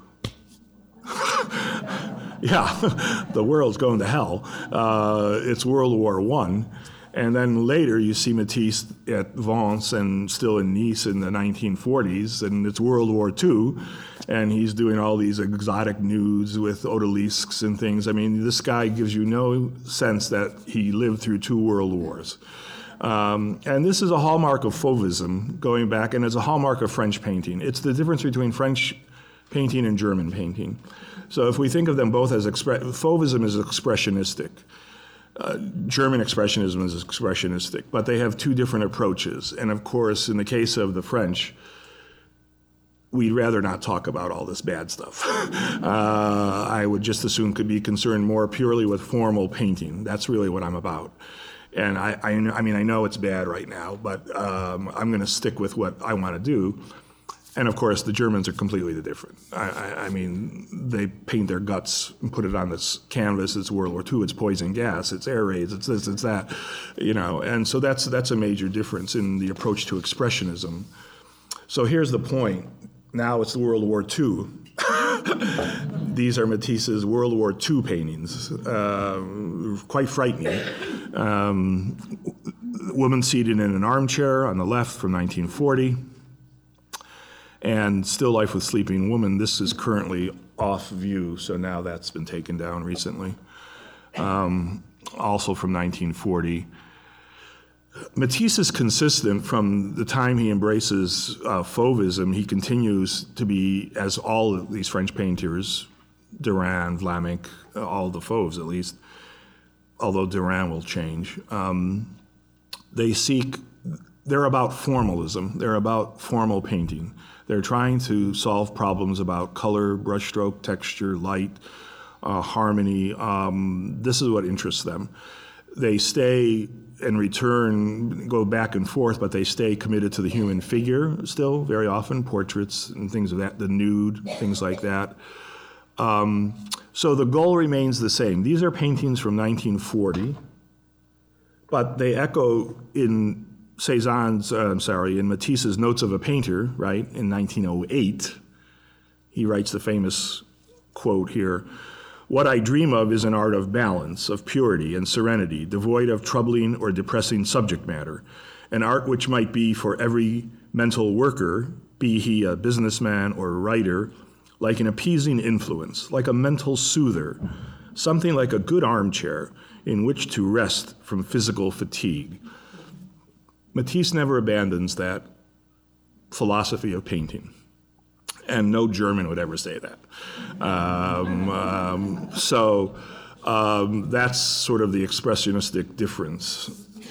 Yeah, the world's going to hell. Uh, it's World War One. And then later you see Matisse at Vence and still in Nice in the nineteen forties, and it's World War Two, and he's doing all these exotic nudes with odalisques and things. I mean, this guy gives you no sense that he lived through two world wars. Um, and this is a hallmark of Fauvism going back, and it's a hallmark of French painting. It's the difference between French painting and German painting. So if we think of them both as, expre- Fauvism is expressionistic. Uh, German expressionism is expressionistic, but they have two different approaches. And of course, in the case of the French, we'd rather not talk about all this bad stuff. uh, I would just as soon could be concerned more purely with formal painting. That's really what I'm about. And I, I, I mean, I know it's bad right now, but um, I'm going to stick with what I want to do. And of course, the Germans are completely different. I, I, I mean, they paint their guts and put it on this canvas. It's World War Two. It's poison gas. It's air raids. It's this. It's that. You know. And so that's that's a major difference in the approach to expressionism. So here's the point. Now it's World War Two. These are Matisse's World War Two paintings. Uh, quite frightening. Um, woman seated in an armchair on the left from nineteen forty. And Still Life with Sleeping Woman, this is currently off view, so now that's been taken down recently. Um, also from nineteen forty. Matisse is consistent from the time he embraces uh, Fauvism. He continues to be, as all of these French painters, Derain, Vlaminck, uh, all the Fauves at least, although Derain will change, um, they seek, they're about formalism. They're about formal painting. They're trying to solve problems about color, brushstroke, texture, light, uh, harmony. Um, this is what interests them. They stay and return, go back and forth, but they stay committed to the human figure still, very often, portraits and things of that, the nude, things like that. Um, so the goal remains the same. These are paintings from nineteen forty, but they echo in Cézanne's, uh, I'm sorry, in Matisse's Notes of a Painter, right, in nineteen oh eight, he writes the famous quote here, "What I dream of is an art of balance, of purity and serenity, devoid of troubling or depressing subject matter, an art which might be for every mental worker, be he a businessman or a writer, like an appeasing influence, like a mental soother, something like a good armchair in which to rest from physical fatigue." Matisse never abandons that philosophy of painting, and no German would ever say that. Um, um, so um, that's sort of the expressionistic difference.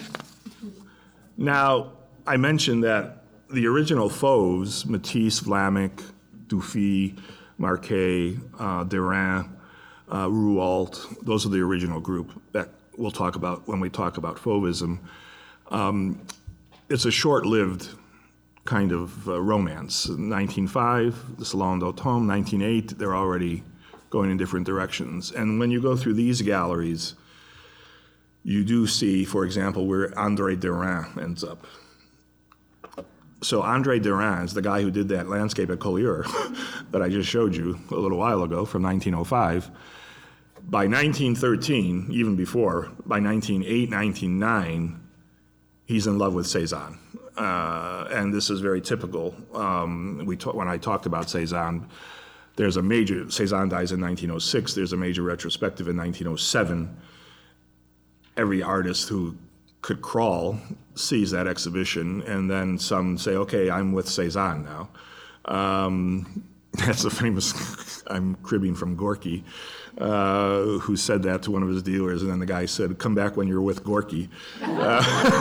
Now, I mentioned that the original Fauves, Matisse, Vlaminck, Dufy, Marquet, uh, Derain, uh, Rouault, those are the original group that we'll talk about when we talk about Fauvism. Um, It's a short-lived kind of uh, romance. nineteen oh five, the Salon d'Automne, nineteen oh eight, they're already going in different directions. And when you go through these galleries, you do see, for example, where André Derain ends up. So André Derain is the guy who did that landscape at Collioure that I just showed you a little while ago from nineteen oh five. By nineteen thirteen, even before, by nineteen oh eight, nineteen oh nine, he's in love with Cézanne. Uh, and this is very typical. Um, we ta- when I talked about Cézanne, there's a major, Cézanne dies in nineteen oh six, there's a major retrospective in nineteen oh seven. Every artist who could crawl sees that exhibition, and then some say, okay, I'm with Cézanne now. Um, that's a famous, I'm cribbing from Gorky, uh, who said that to one of his dealers, and then the guy said, come back when you're with Gorky. Uh,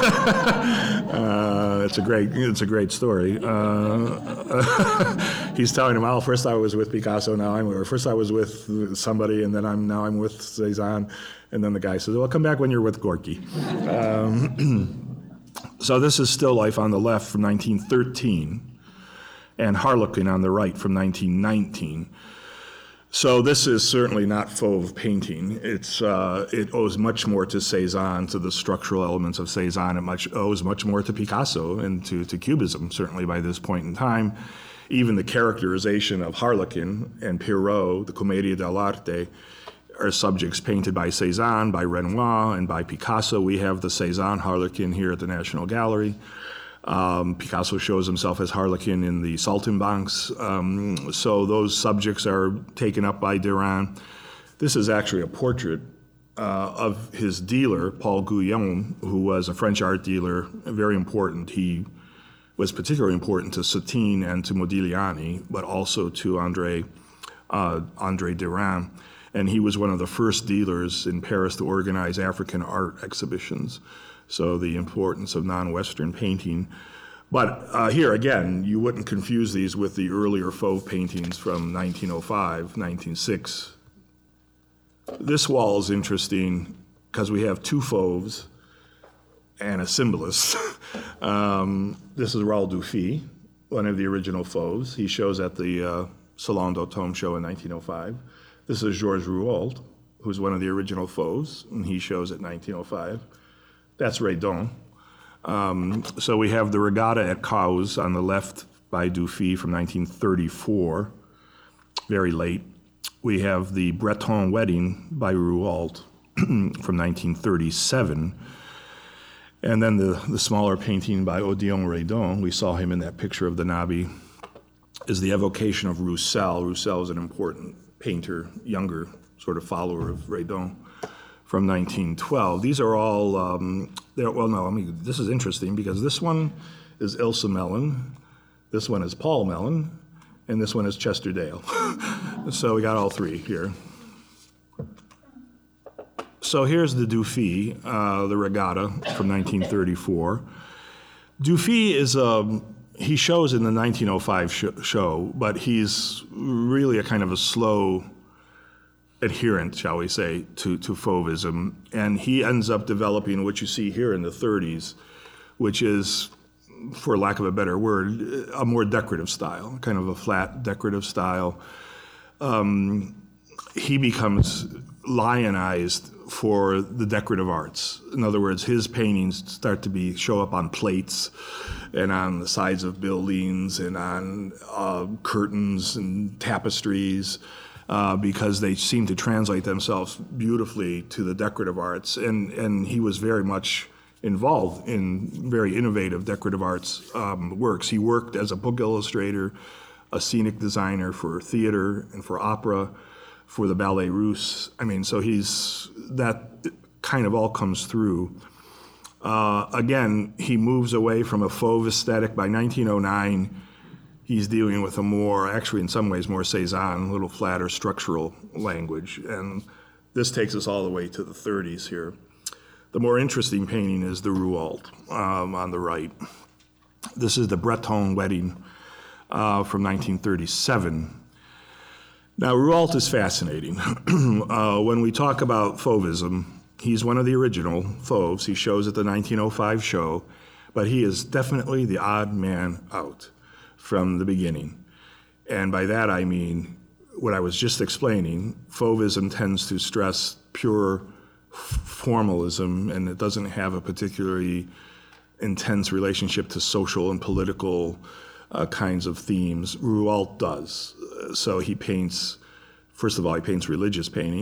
uh, it's a great, it's a great story. Uh, he's telling him, well, first I was with Picasso, now I'm, or first I was with somebody, and then I'm now I'm with Cézanne. And then the guy says, well, come back when you're with Gorky. Um, so this is Still Life on the left from nineteen thirteen, and Harlequin on the right from nineteen nineteen. So this is certainly not Fauve painting. It's, uh, it owes much more to Cézanne, to the structural elements of Cézanne. It much, owes much more to Picasso and to, to Cubism, certainly by this point in time. Even the characterization of Harlequin and Pierrot, the Commedia dell'arte, are subjects painted by Cézanne, by Renoir, and by Picasso. We have the Cézanne Harlequin here at the National Gallery. Um, Picasso shows himself as Harlequin in the Saltimbanques. Um, so those subjects are taken up by Derain. This is actually a portrait uh, of his dealer, Paul Guillaume, who was a French art dealer, very important. He was particularly important to Satine and to Modigliani, but also to André, uh, André Derain. And he was one of the first dealers in Paris to organize African art exhibitions. So the importance of non-Western painting. But uh, here again, you wouldn't confuse these with the earlier Fauve paintings from nineteen oh five, nineteen oh six. This wall is interesting because we have two Fauves and a symbolist. um, this is Raoul Dufy, one of the original Fauves. He shows at the uh, Salon d'Automne show in nineteen oh five. This is Georges Rouault, who's one of the original Fauves, and he shows at nineteen oh five. That's Redon. Um, so we have the Regatta at Causse on the left by Dufy from nineteen thirty-four, very late. We have the Breton Wedding by Rouault from nineteen thirty-seven. And then the, the smaller painting by Odilon Redon, we saw him in that picture of the Nabi, is the evocation of Roussel. Roussel is an important painter, younger sort of follower of Redon, from nineteen twelve. These are all, um, well, no, I mean, this is interesting because this one is Ilse Mellon, this one is Paul Mellon, and this one is Chester Dale. So we got all three here. So here's the Dufy, uh, the Regatta from nineteen thirty-four. Dufy is a, he shows in the nineteen oh five sh- show, but he's really a kind of a slow adherent, shall we say, to, to Fauvism. And he ends up developing what you see here in the thirties, which is, for lack of a better word, a more decorative style, kind of a flat decorative style. Um, he becomes lionized for the decorative arts. In other words, his paintings start to be show up on plates and on the sides of buildings and on uh, curtains and tapestries uh, because they seem to translate themselves beautifully to the decorative arts. And, and he was very much involved in very innovative decorative arts um, works. He worked as a book illustrator, a scenic designer for theater and for opera, for the Ballet Russe. I mean, so he's, that kind of all comes through. Uh, again, he moves away from a Fauve aesthetic. By nineteen oh nine, he's dealing with a more, actually in some ways more Cézanne, a little flatter structural language. And this takes us all the way to the thirties here. The more interesting painting is the Rouault um, on the right. This is the Breton Wedding uh, from nineteen thirty-seven. Now, Rouault is fascinating. uh, when we talk about Fauvism, he's one of the original Fauves. He shows at the nineteen oh five show, but he is definitely the odd man out from the beginning. And by that I mean what I was just explaining. Fauvism tends to stress pure formalism, and it doesn't have a particularly intense relationship to social and political uh, kinds of themes. Rouault does. So he paints, first of all, he paints religious paintings,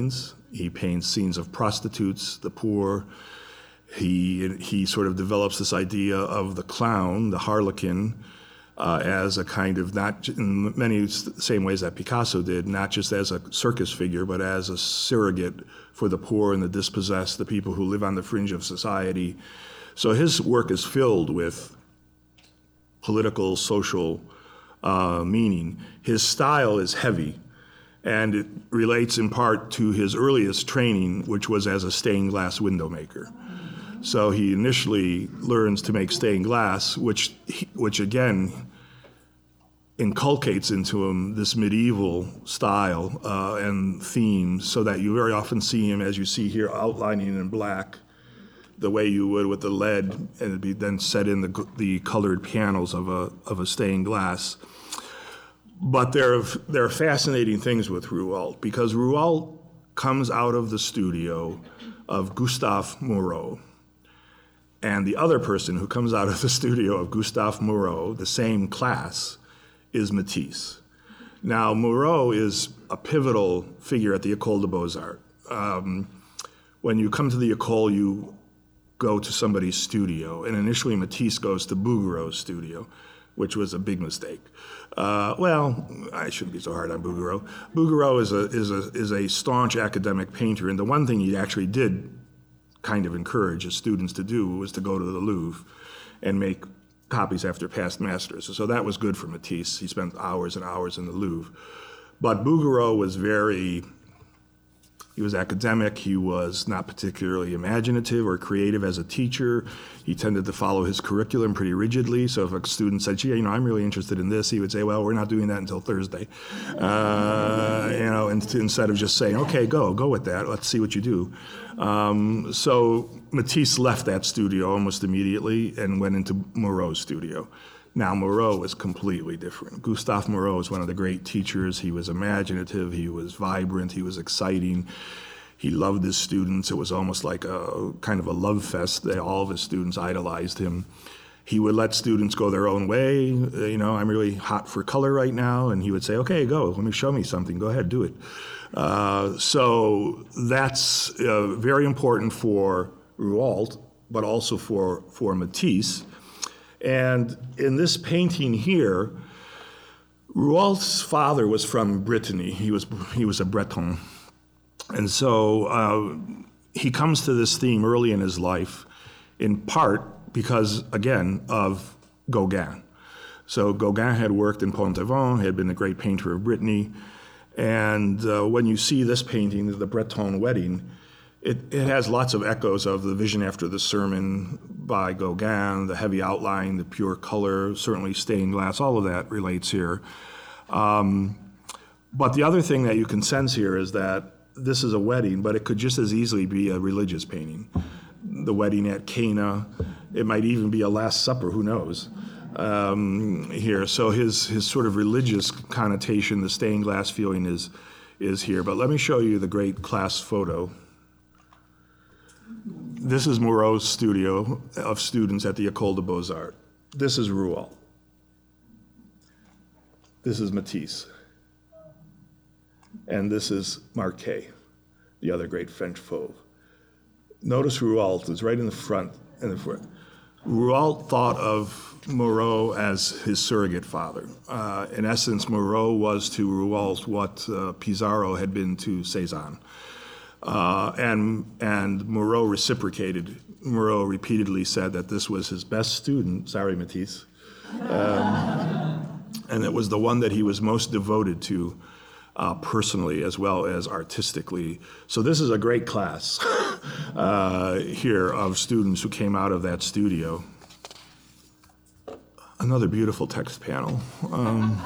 He paints scenes of prostitutes, the poor. He, he sort of develops this idea of the clown, the harlequin, uh, as a kind of, not in many same ways that Picasso did, not just as a circus figure, but as a surrogate for the poor and the dispossessed, the people who live on the fringe of society. So his work is filled with political, social uh, meaning. His style is heavy, and it relates in part to his earliest training, which was as a stained glass window maker. So he initially learns to make stained glass, which, which again, inculcates into him this medieval style uh, and theme, so that you very often see him, as you see here, outlining in black, the way you would with the lead, and it'd be then set in the, the colored panels of a, of a stained glass. But there are, there are fascinating things with Rouault, because Rouault comes out of the studio of Gustave Moreau. And the other person who comes out of the studio of Gustave Moreau, the same class, is Matisse. Now, Moreau is a pivotal figure at the École des Beaux-Arts. Um, when you come to the École, you go to somebody's studio, and initially Matisse goes to Bouguereau's studio, which was a big mistake. Uh, well, I shouldn't be so hard on Bouguereau. Bouguereau is a, is, a, is a staunch academic painter, and the one thing he actually did kind of encourage his students to do was to go to the Louvre and make copies after past masters. So that was good for Matisse. He spent hours and hours in the Louvre. But Bouguereau was very, he was academic. He was not particularly imaginative or creative as a teacher. He tended to follow his curriculum pretty rigidly. So if a student said, gee, you know, I'm really interested in this, he would say, well, we're not doing that until Thursday. Uh, you know, and to, instead of just saying, okay, go, go with that. Let's see what you do. Um, so Matisse left that studio almost immediately and went into Moreau's studio. Now, Moreau was completely different. Gustave Moreau was one of the great teachers. He was imaginative, he was vibrant, he was exciting. He loved his students. It was almost like a kind of a love fest. They, all of his students idolized him. He would let students go their own way. You know, I'm really hot for color right now. And he would say, okay, go, let me show me something. Go ahead, do it. Uh, so that's uh, very important for Rouault, but also for, for Matisse. And in this painting here, Rouault's father was from Brittany. He was, he was a Breton. And so uh, he comes to this theme early in his life, in part because, again, of Gauguin. So Gauguin had worked in Pont-Aven, had been a great painter of Brittany. And uh, when you see this painting, the Breton Wedding, it, it has lots of echoes of the Vision After the Sermon by Gauguin, the heavy outline, the pure color, certainly stained glass, all of that relates here. Um, but the other thing that you can sense here is that this is a wedding, but it could just as easily be a religious painting. The wedding at Cana, it might even be a Last Supper, who knows, um, here. So his, his sort of religious connotation, the stained glass feeling is, is here. But let me show you the great class photo. This is Moreau's studio of students at the École des Beaux-Arts. This is Rouault. This is Matisse. And this is Marquet, the other great French fauve. Notice Rouault is right in the front. In the front. Rouault thought of Moreau as his surrogate father. Uh, in essence, Moreau was to Rouault what uh, Pissarro had been to Cézanne. Uh, and, and Moreau reciprocated. Moreau repeatedly said that this was his best student, sorry, Matisse, um, and it was the one that he was most devoted to uh, personally as well as artistically. So this is a great class uh, here of students who came out of that studio. Another beautiful text panel. Um,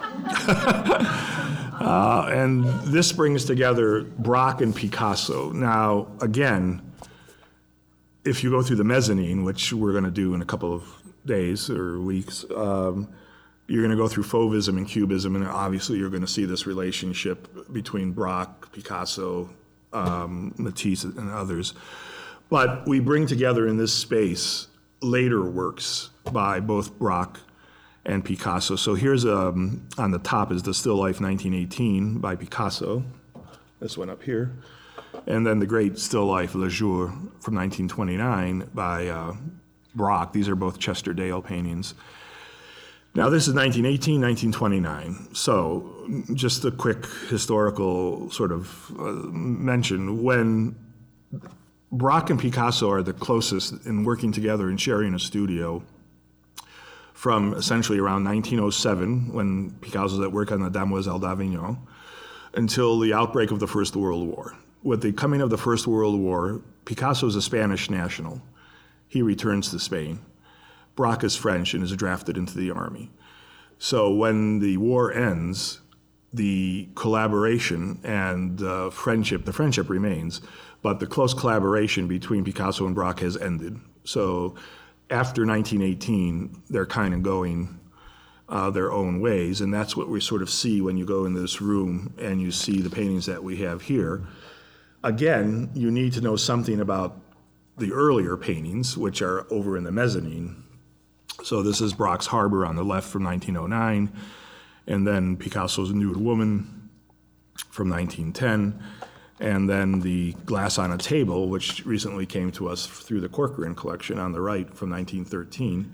Uh, and this brings together Braque and Picasso. Now, again, if you go through the mezzanine, which we're going to do in a couple of days or weeks, um, you're going to go through Fauvism and Cubism, and obviously you're going to see this relationship between Braque, Picasso, um, Matisse, and others. But we bring together in this space later works by both Braque and Picasso. So here's, um, on the top is the Still Life nineteen eighteen by Picasso. This one up here. And then the great still life, Le Jour, from nineteen twenty-nine by uh, Braque. These are both Chester Dale paintings. Now, this is nineteen eighteen, nineteen twenty-nine. So, just a quick historical sort of uh, mention. When Braque and Picasso are the closest in working together and sharing a studio from essentially around nineteen oh seven, when Picasso's at work on the Demoiselle d'Avignon, until the outbreak of the First World War. With the coming of the First World War, Picasso is a Spanish national. He returns to Spain. Braque is French and is drafted into the army. So when the war ends, the collaboration and uh, friendship, the friendship remains, but the close collaboration between Picasso and Braque has ended. So after nineteen eighteen, they're kind of going uh, their own ways, and that's what we sort of see when you go in this room and you see the paintings that we have here. Again, you need to know something about the earlier paintings, which are over in the mezzanine. So this is Braque's Harbor on the left from nineteen oh nine, and then Picasso's Nude Woman from nineteen ten, and then the Glass on a Table, which recently came to us through the Corcoran collection on the right from nineteen thirteen.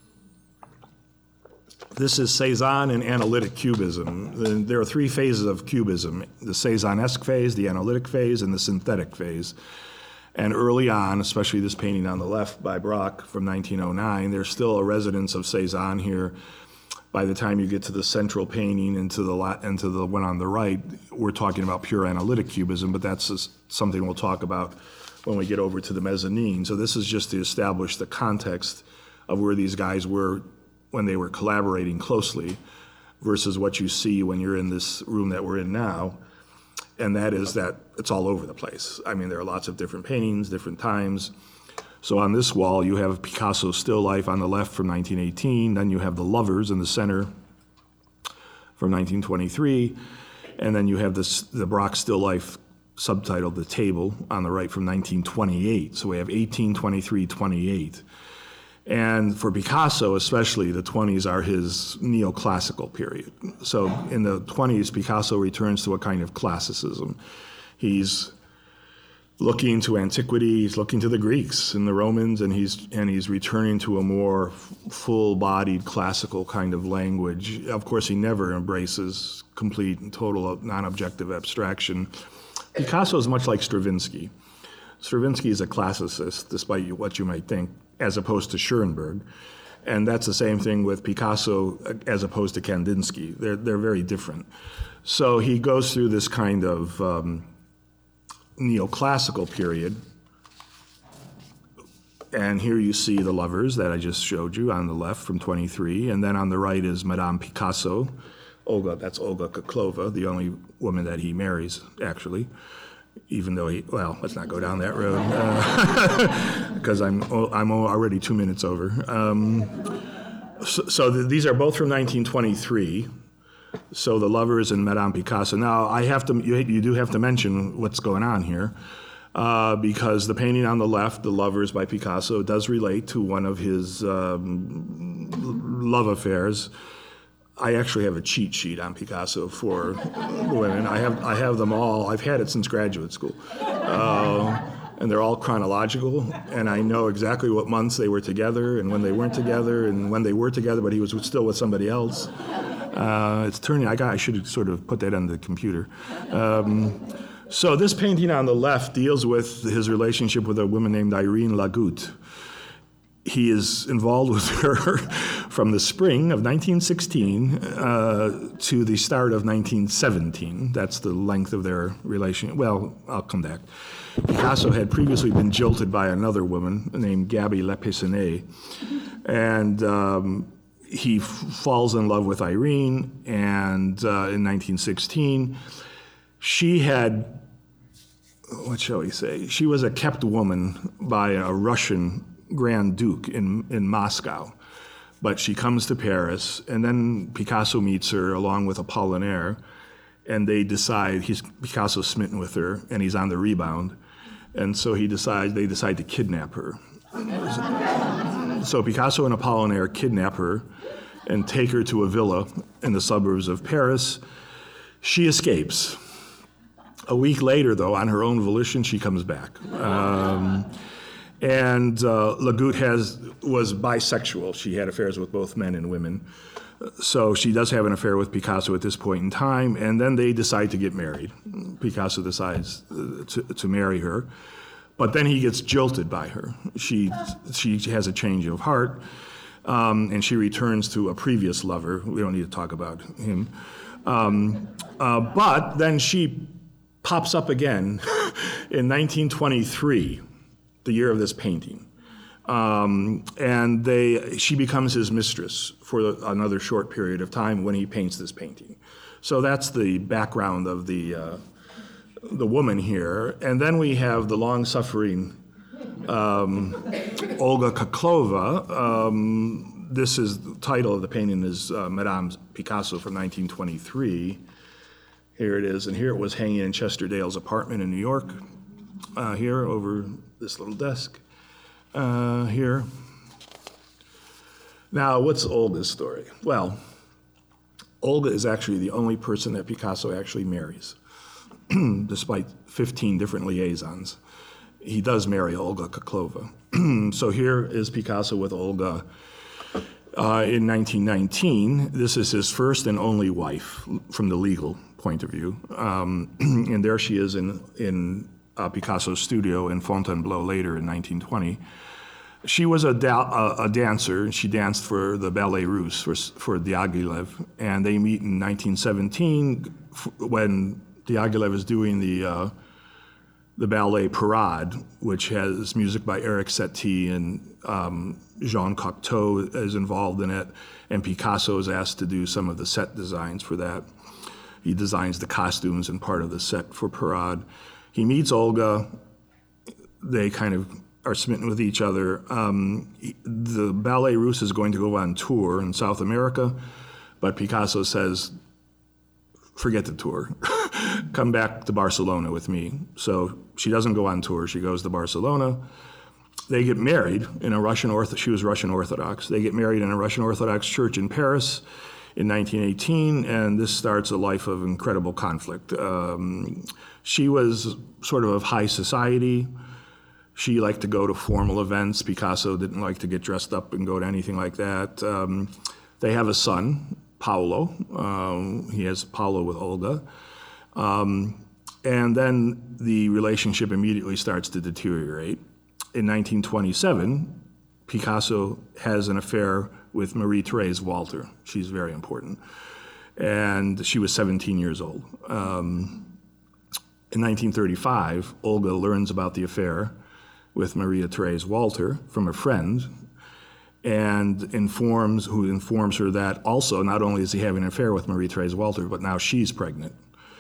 This is Cezanne and analytic cubism. There are three phases of cubism: the Cezannesque phase, the analytic phase, and the synthetic phase. And early on, especially this painting on the left by Braque from nineteen oh nine, there's still a residence of Cezanne here. By the time you get to the central painting and to the, and to the one on the right, we're talking about pure analytic cubism, but that's just something we'll talk about when we get over to the mezzanine. So this is just to establish the context of where these guys were when they were collaborating closely versus what you see when you're in this room that we're in now. And that is that it's all over the place. I mean, there are lots of different paintings, different times. So on this wall, you have Picasso's Still Life on the left from nineteen eighteen. Then you have The Lovers in the center from nineteen twenty-three. And then you have this, the Braque Still Life subtitled The Table on the right from nineteen twenty-eight. So we have eighteen, twenty-three, twenty-eight. And for Picasso especially, the twenties are his neoclassical period. So in the twenties, Picasso returns to a kind of classicism. He's looking to antiquity, he's looking to the Greeks and the Romans, and he's and he's returning to a more full-bodied classical kind of language. Of course, he never embraces complete and total non-objective abstraction. Picasso is much like Stravinsky. Stravinsky is a classicist, despite what you might think, as opposed to Schoenberg. And that's the same thing with Picasso as opposed to Kandinsky. They're, they're very different. So he goes through this kind of um, neoclassical period. And here you see The Lovers that I just showed you on the left from twenty-three. And then on the right is Madame Picasso. Olga, that's Olga Koklova, the only woman that he marries, actually. Even though he, well, let's not go down that road, because uh, I'm I'm already two minutes over. Um, so so th- these are both from nineteen twenty-three. So The Lovers and Madame Picasso. Now I have to, you, you do have to mention what's going on here, uh, because the painting on the left, The Lovers by Picasso, does relate to one of his um, love affairs. I actually have a cheat sheet on Picasso for women. I have I have them all. I've had it since graduate school. Uh, and they're all chronological, and I know exactly what months they were together and when they weren't together and when they were together, but he was still with somebody else. Uh, it's turning, I, got, I should sort of put that on the computer. Um, so this painting on the left deals with his relationship with a woman named Irene Lagoutte. He is involved with her from the spring of nineteen sixteen uh, to the start of nineteen seventeen. That's the length of their relation. Well, I'll come back. Picasso had previously been jilted by another woman named Gabby Lepessenet, and um, he f- falls in love with Irene, and uh, in nineteen sixteen, she had, what shall we say, she was a kept woman by a Russian Grand Duke in, in Moscow. But she comes to Paris, and then Picasso meets her along with Apollinaire, and they decide, he's Picasso's smitten with her, and he's on the rebound, and so he decides, they decide to kidnap her. So Picasso and Apollinaire kidnap her and take her to a villa in the suburbs of Paris. She escapes. A week later, though, on her own volition, she comes back. Um, and uh, Lagoutte has was bisexual. She had affairs with both men and women. So she does have an affair with Picasso at this point in time, and then they decide to get married. Picasso decides to, to marry her, but then he gets jilted by her. She, she has a change of heart, um, and she returns to a previous lover. We don't need to talk about him. Um, uh, but then she pops up again in nineteen twenty-three, the year of this painting. Um, and they, she becomes his mistress for another short period of time when he paints this painting. So that's the background of the, uh, the woman here. And then we have the long-suffering um, Olga Khokhlova. Um, this is, the title of the painting is uh, Madame Picasso from nineteen twenty-three. Here it is, and here it was hanging in Chester Dale's apartment in New York, uh, here over this little desk. Uh, here. Now, what's Olga's story? Well, Olga is actually the only person that Picasso actually marries, despite fifteen different liaisons. He does marry Olga Khokhlova. So here is Picasso with Olga uh, in nineteen nineteen. This is his first and only wife from the legal point of view. Um, and there she is in, in Uh, Picasso's studio in Fontainebleau later in nineteen twenty. She was a, da- a, a dancer. She danced for the Ballet Russe, for, for Diaghilev, and they meet in nineteen seventeen f- when Diaghilev is doing the, uh, the ballet Parade, which has music by Eric Satie, and um, Jean Cocteau is involved in it, and Picasso is asked to do some of the set designs for that. He designs the costumes and part of the set for Parade. He meets Olga. They kind of are smitten with each other. Um, the Ballet Russe is going to go on tour in South America, but Picasso says, forget the tour. Come back to Barcelona with me. So she doesn't go on tour. She goes to Barcelona. They get married in a Russian Orthodox, she was Russian Orthodox. They get married in a Russian Orthodox church in Paris in nineteen eighteen, and this starts a life of incredible conflict. Um, she was sort of of high society. She liked to go to formal events. Picasso didn't like to get dressed up and go to anything like that. Um, they have a son, Paolo. Um, he has Paolo with Olga. Um, and then the relationship immediately starts to deteriorate. In nineteen twenty-seven, Picasso has an affair with Marie-Thérèse Walter. She's very important. And she was seventeen years old. Um, in nineteen thirty-five, Olga learns about the affair with Maria-Thérèse Walter from a friend, and informs, who informs her that also not only is he having an affair with Marie-Thérèse Walter, but now she's pregnant.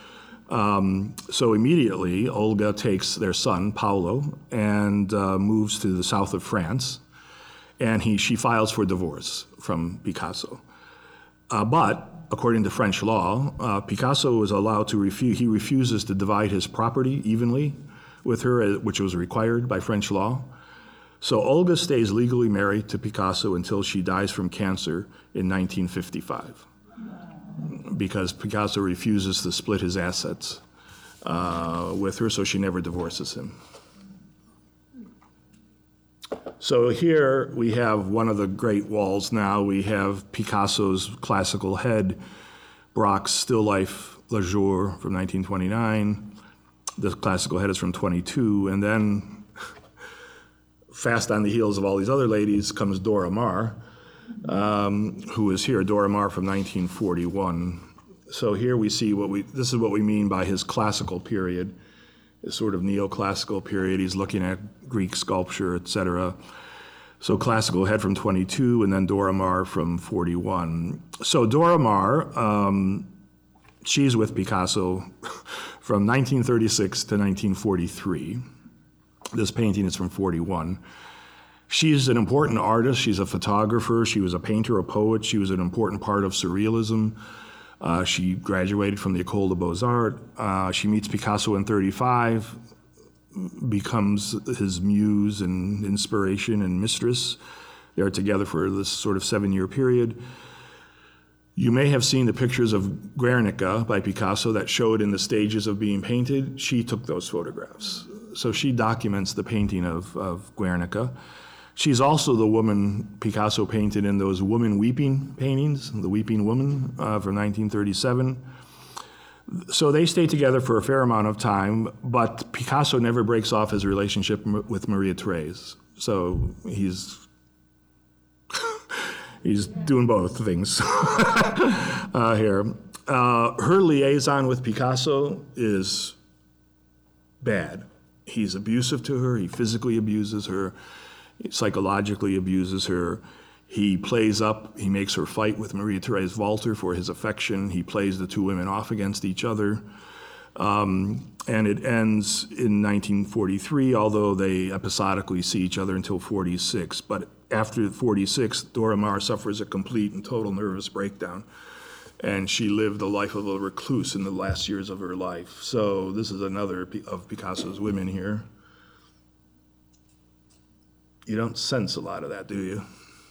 Um, so immediately, Olga takes their son, Paolo, and uh, moves to the south of France, and he, she files for divorce from Picasso. Uh, but, according to French law, uh, Picasso is allowed to refuse, he refuses to divide his property evenly with her, which was required by French law. So Olga stays legally married to Picasso until she dies from cancer in nineteen fifty-five, because Picasso refuses to split his assets uh, with her, so she never divorces him. So here we have one of the great walls now. We have Picasso's classical head, Braque's still life, Le Jour from nineteen twenty-nine. The classical head is from twenty-two, and then fast on the heels of all these other ladies comes Dora Maar, um, who is here, Dora Maar from nineteen forty-one. So here we see what we, this is what we mean by his classical period, his sort of neoclassical period. He's looking at Greek sculpture, et cetera. So classical head from twenty-two, and then Dora Maar from forty-one. So Dora Maar, um, she's with Picasso from nineteen thirty-six to nineteen forty-three. This painting is from forty-one. She's an important artist. She's a photographer. She was a painter, a poet. She was an important part of Surrealism. Uh, she graduated from the École des Beaux-Arts. Uh, she meets Picasso in thirty-five, becomes his muse and inspiration and mistress. They're together for this sort of seven-year period. You may have seen the pictures of Guernica by Picasso that showed in the stages of being painted. She took those photographs. So she documents the painting of, of Guernica. She's also the woman Picasso painted in those woman weeping paintings, the Weeping Woman uh, from nineteen thirty-seven. So they stay together for a fair amount of time, but Picasso never breaks off his relationship with Maria Therese. So he's he's doing both things uh, here. Uh, her liaison with Picasso is bad. He's abusive to her. He physically abuses her. He psychologically abuses her. He plays up, he makes her fight with Maria Therese Walter for his affection. He plays the two women off against each other. Um, and it ends in nineteen forty-three, although they episodically see each other until forty-six. But after forty-six, Dora Maar suffers a complete and total nervous breakdown. And she lived the life of a recluse in the last years of her life. So this is another of Picasso's women here. You don't sense a lot of that, do you?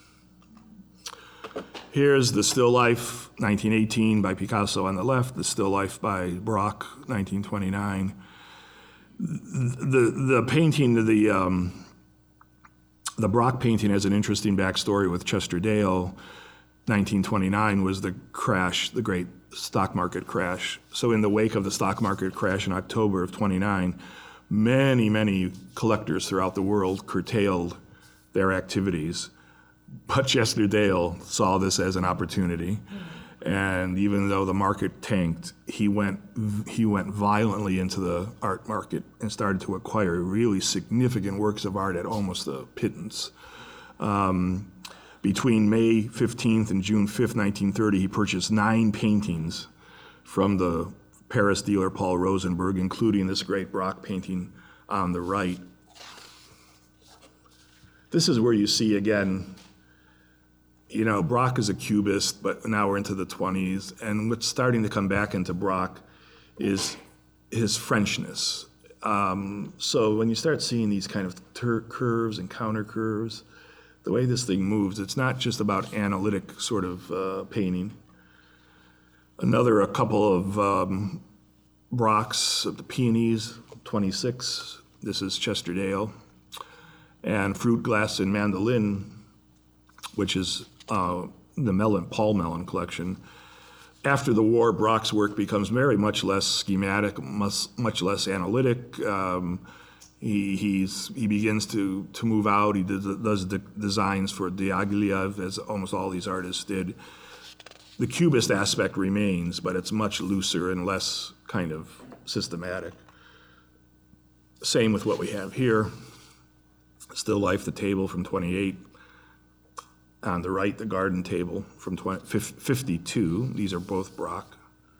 Here's the still life, nineteen eighteen, by Picasso on the left, the still life by Braque, nineteen twenty-nine. The, the painting, the, um, the Braque painting has an interesting backstory with Chester Dale. nineteen twenty-nine was the crash, the great stock market crash. So in the wake of the stock market crash in October of twenty-nine, many, many collectors throughout the world curtailed their activities. But Chester Dale saw this as an opportunity, and even though the market tanked, he went he went violently into the art market and started to acquire really significant works of art at almost a pittance. Um, between May fifteenth and June fifth, nineteen thirty, he purchased nine paintings from the Paris dealer Paul Rosenberg, including this great Braque painting on the right. This is where you see again, you know, Braque is a cubist, but now we're into the twenties, and what's starting to come back into Braque is his Frenchness. Um, so when you start seeing these kind of ter- curves and counter curves, the way this thing moves, it's not just about analytic sort of uh, painting. Another, a couple of um, Braques of the Peonies, twenty-six. This is Chester Dale. And Fruit, Glass, and Mandolin, which is uh, the Mellon, Paul Mellon collection. After the war, Braque's work becomes very much less schematic, much, much less analytic. Um, he he's, he begins to, to move out. He does, does the designs for Diaghilev, as almost all these artists did. The cubist aspect remains, but it's much looser and less kind of systematic. Same with what we have here. Still life, the table from twenty-eight. On the right, the garden table from fifty-two. These are both Braque.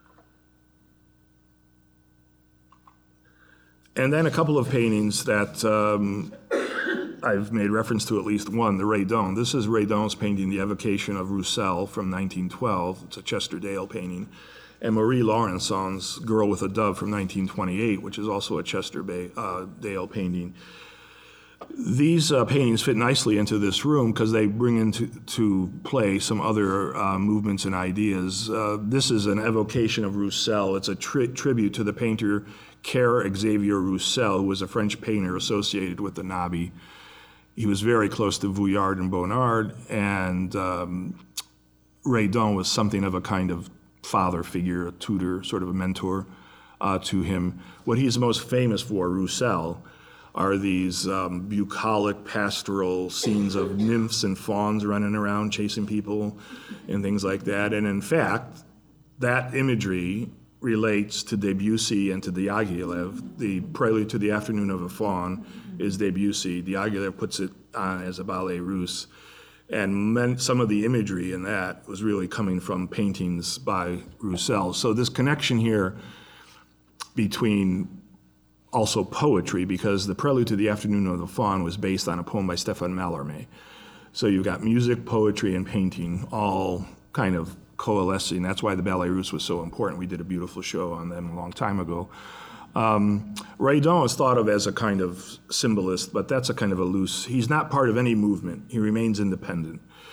And then a couple of paintings that um, I've made reference to, at least one, the Redon. This is Redon's painting, The Evocation of Roussel from nineteen twelve. It's a Chester Dale painting. And Marie Laurenson's Girl with a Dove from nineteen twenty-eight, which is also a Chester Bay, uh, Dale painting. These uh, paintings fit nicely into this room because they bring into to play some other uh, movements and ideas. Uh, this is an evocation of Roussel. It's a tri- tribute to the painter Care Xavier Roussel, who was a French painter associated with the Nobby. He was very close to Vuillard and Bonnard, and um, Redon was something of a kind of father figure, a tutor, sort of a mentor uh, to him. What he's most famous for, Roussel, are these um, bucolic pastoral scenes of nymphs and fauns running around chasing people and things like that. And in fact, that imagery relates to Debussy and to Diaghilev. The Prelude to the Afternoon of a Faun is Debussy. Diaghilev puts it on as a ballet russe. And men, some of the imagery in that was really coming from paintings by Roussel. So this connection here between also poetry, because the Prelude to the Afternoon of the Faun was based on a poem by Stéphane Mallarmé. So you've got music, poetry, and painting all kind of coalescing. That's why the Ballet Russe was so important. We did a beautiful show on them a long time ago. Um, Redon is thought of as a kind of symbolist, but that's a kind of a loose, he's not part of any movement. He remains independent.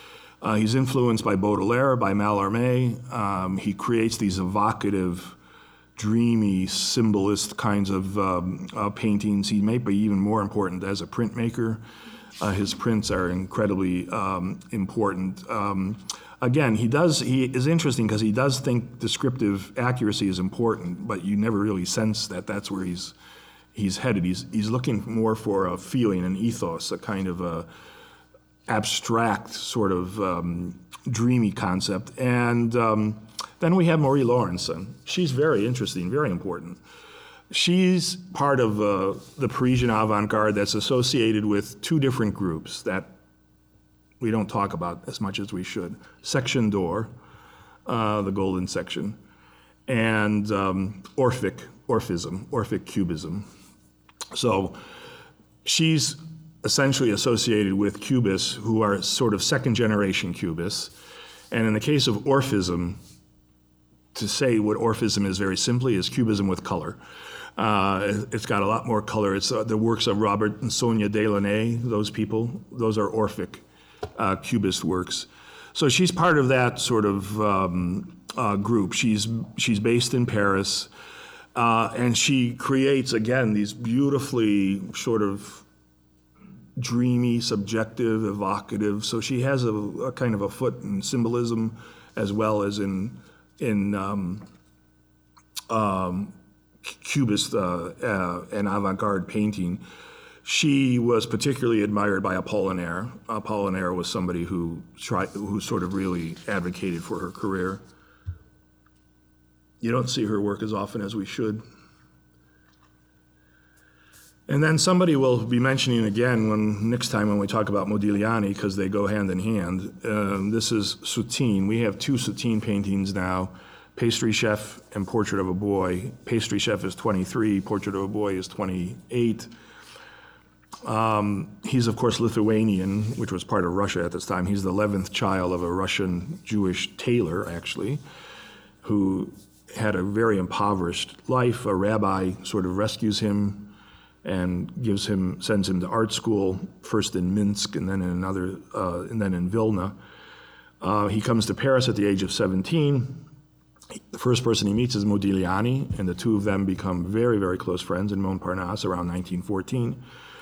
Uh, he's influenced by Baudelaire, by Mallarmé. Um, he creates these evocative, dreamy, symbolist kinds of um, uh, paintings. He may be even more important as a printmaker. Uh, his prints are incredibly um, important. Um, again, he does. He is interesting because he does think descriptive accuracy is important, but you never really sense that that's where he's he's headed. He's he's looking more for a feeling, an ethos, a kind of a abstract sort of um, dreamy concept. And um, then we have Marie Laurencin. She's very interesting, very important. She's part of uh, the Parisian avant-garde that's associated with two different groups that we don't talk about as much as we should. Section d'Or, uh, the golden section, and um, Orphic, Orphism, Orphic Cubism. So she's essentially associated with Cubists who are sort of second-generation Cubists. And in the case of Orphism, to say what Orphism is very simply is Cubism with color. Uh, it's got a lot more color. It's uh, the works of Robert and Sonia Delaunay, those people, those are Orphic uh, Cubist works. So she's part of that sort of um, uh, group. She's, she's based in Paris, uh, and she creates, again, these beautifully sort of dreamy, subjective, evocative. So she has a, a kind of a foot in symbolism as well as in in um, um, Cubist uh, uh, and avant-garde painting. She was particularly admired by Apollinaire. Apollinaire was somebody who tried, who sort of really advocated for her career. You don't see her work as often as we should. And then somebody will be mentioning again when next time when we talk about Modigliani, because they go hand in hand. Um, this is Soutine. We have two Soutine paintings now, Pastry Chef and Portrait of a Boy. Pastry Chef is twenty-three, Portrait of a Boy is twenty-eight. Um, he's, of course, Lithuanian, which was part of Russia at this time. He's the eleventh child of a Russian Jewish tailor, actually, who had a very impoverished life. A rabbi sort of rescues him and gives him, sends him to art school, first in Minsk and then in another, uh, and then in Vilna. Uh, he comes to Paris at the age of seventeen. The first person he meets is Modigliani, and the two of them become very, very close friends in Montparnasse around nineteen fourteen.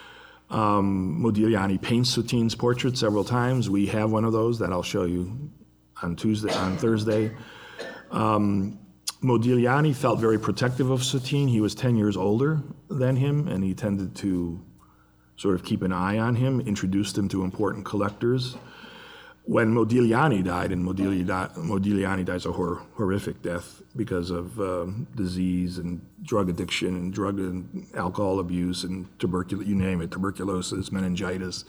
Um, Modigliani paints Soutine's portrait several times. We have one of those that I'll show you on Tuesday, on Thursday. Um, Modigliani felt very protective of Soutine. He was ten years older than him, and he tended to sort of keep an eye on him, introduced him to important collectors. When Modigliani died, and Modigliani, Modigliani dies a hor- horrific death because of um, disease and drug addiction and drug and alcohol abuse and tuberculosis, you name it, tuberculosis, meningitis.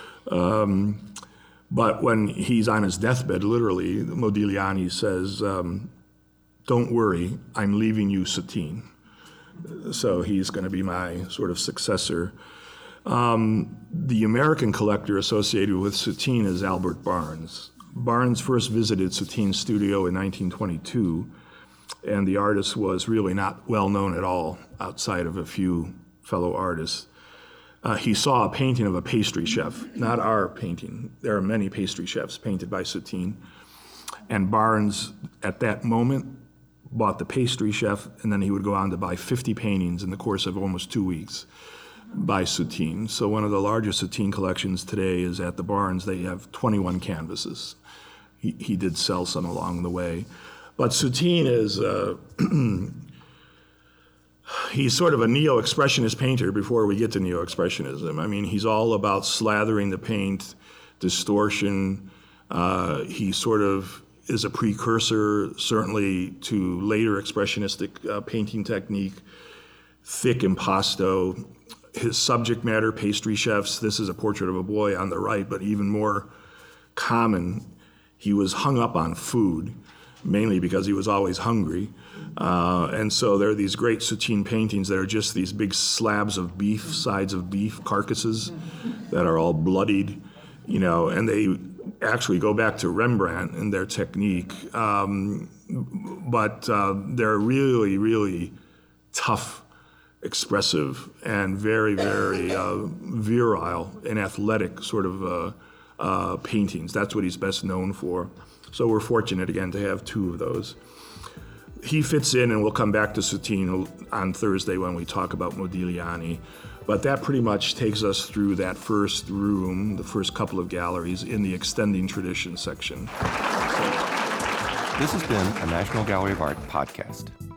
Um, but when he's on his deathbed, literally, Modigliani says, um, don't worry, I'm leaving you Soutine. So he's going to be my sort of successor. Um, the American collector associated with Soutine is Albert Barnes. Barnes first visited Soutine's studio in nineteen twenty-two, and the artist was really not well known at all outside of a few fellow artists. Uh, he saw a painting of a pastry chef, not our painting. There are many pastry chefs painted by Soutine. And Barnes, at that moment, bought the pastry chef, and then he would go on to buy fifty paintings in the course of almost two weeks by Soutine. So one of the largest Soutine collections today is at the Barnes. They have twenty-one canvases. He, he did sell some along the way. But Soutine is, uh, he's sort of a neo-expressionist painter before we get to neo-expressionism. I mean, he's all about slathering the paint, distortion. Uh, he sort of is a precursor, certainly, to later expressionistic uh, painting technique, thick impasto. His subject matter, pastry chefs, this is a portrait of a boy on the right, but even more common, he was hung up on food, mainly because he was always hungry. Uh, and so there are these great Soutine paintings that are just these big slabs of beef, sides of beef, carcasses that are all bloodied, you know, and they actually go back to Rembrandt and their technique. Um, but uh, they're really, really tough, expressive, and very, very uh, virile and athletic sort of uh, uh, paintings. That's what he's best known for. So we're fortunate, again, to have two of those. He fits in, and we'll come back to Sottine on Thursday when we talk about Modigliani. But that pretty much takes us through that first room, the first couple of galleries in the Extending Tradition section. This has been a National Gallery of Art podcast.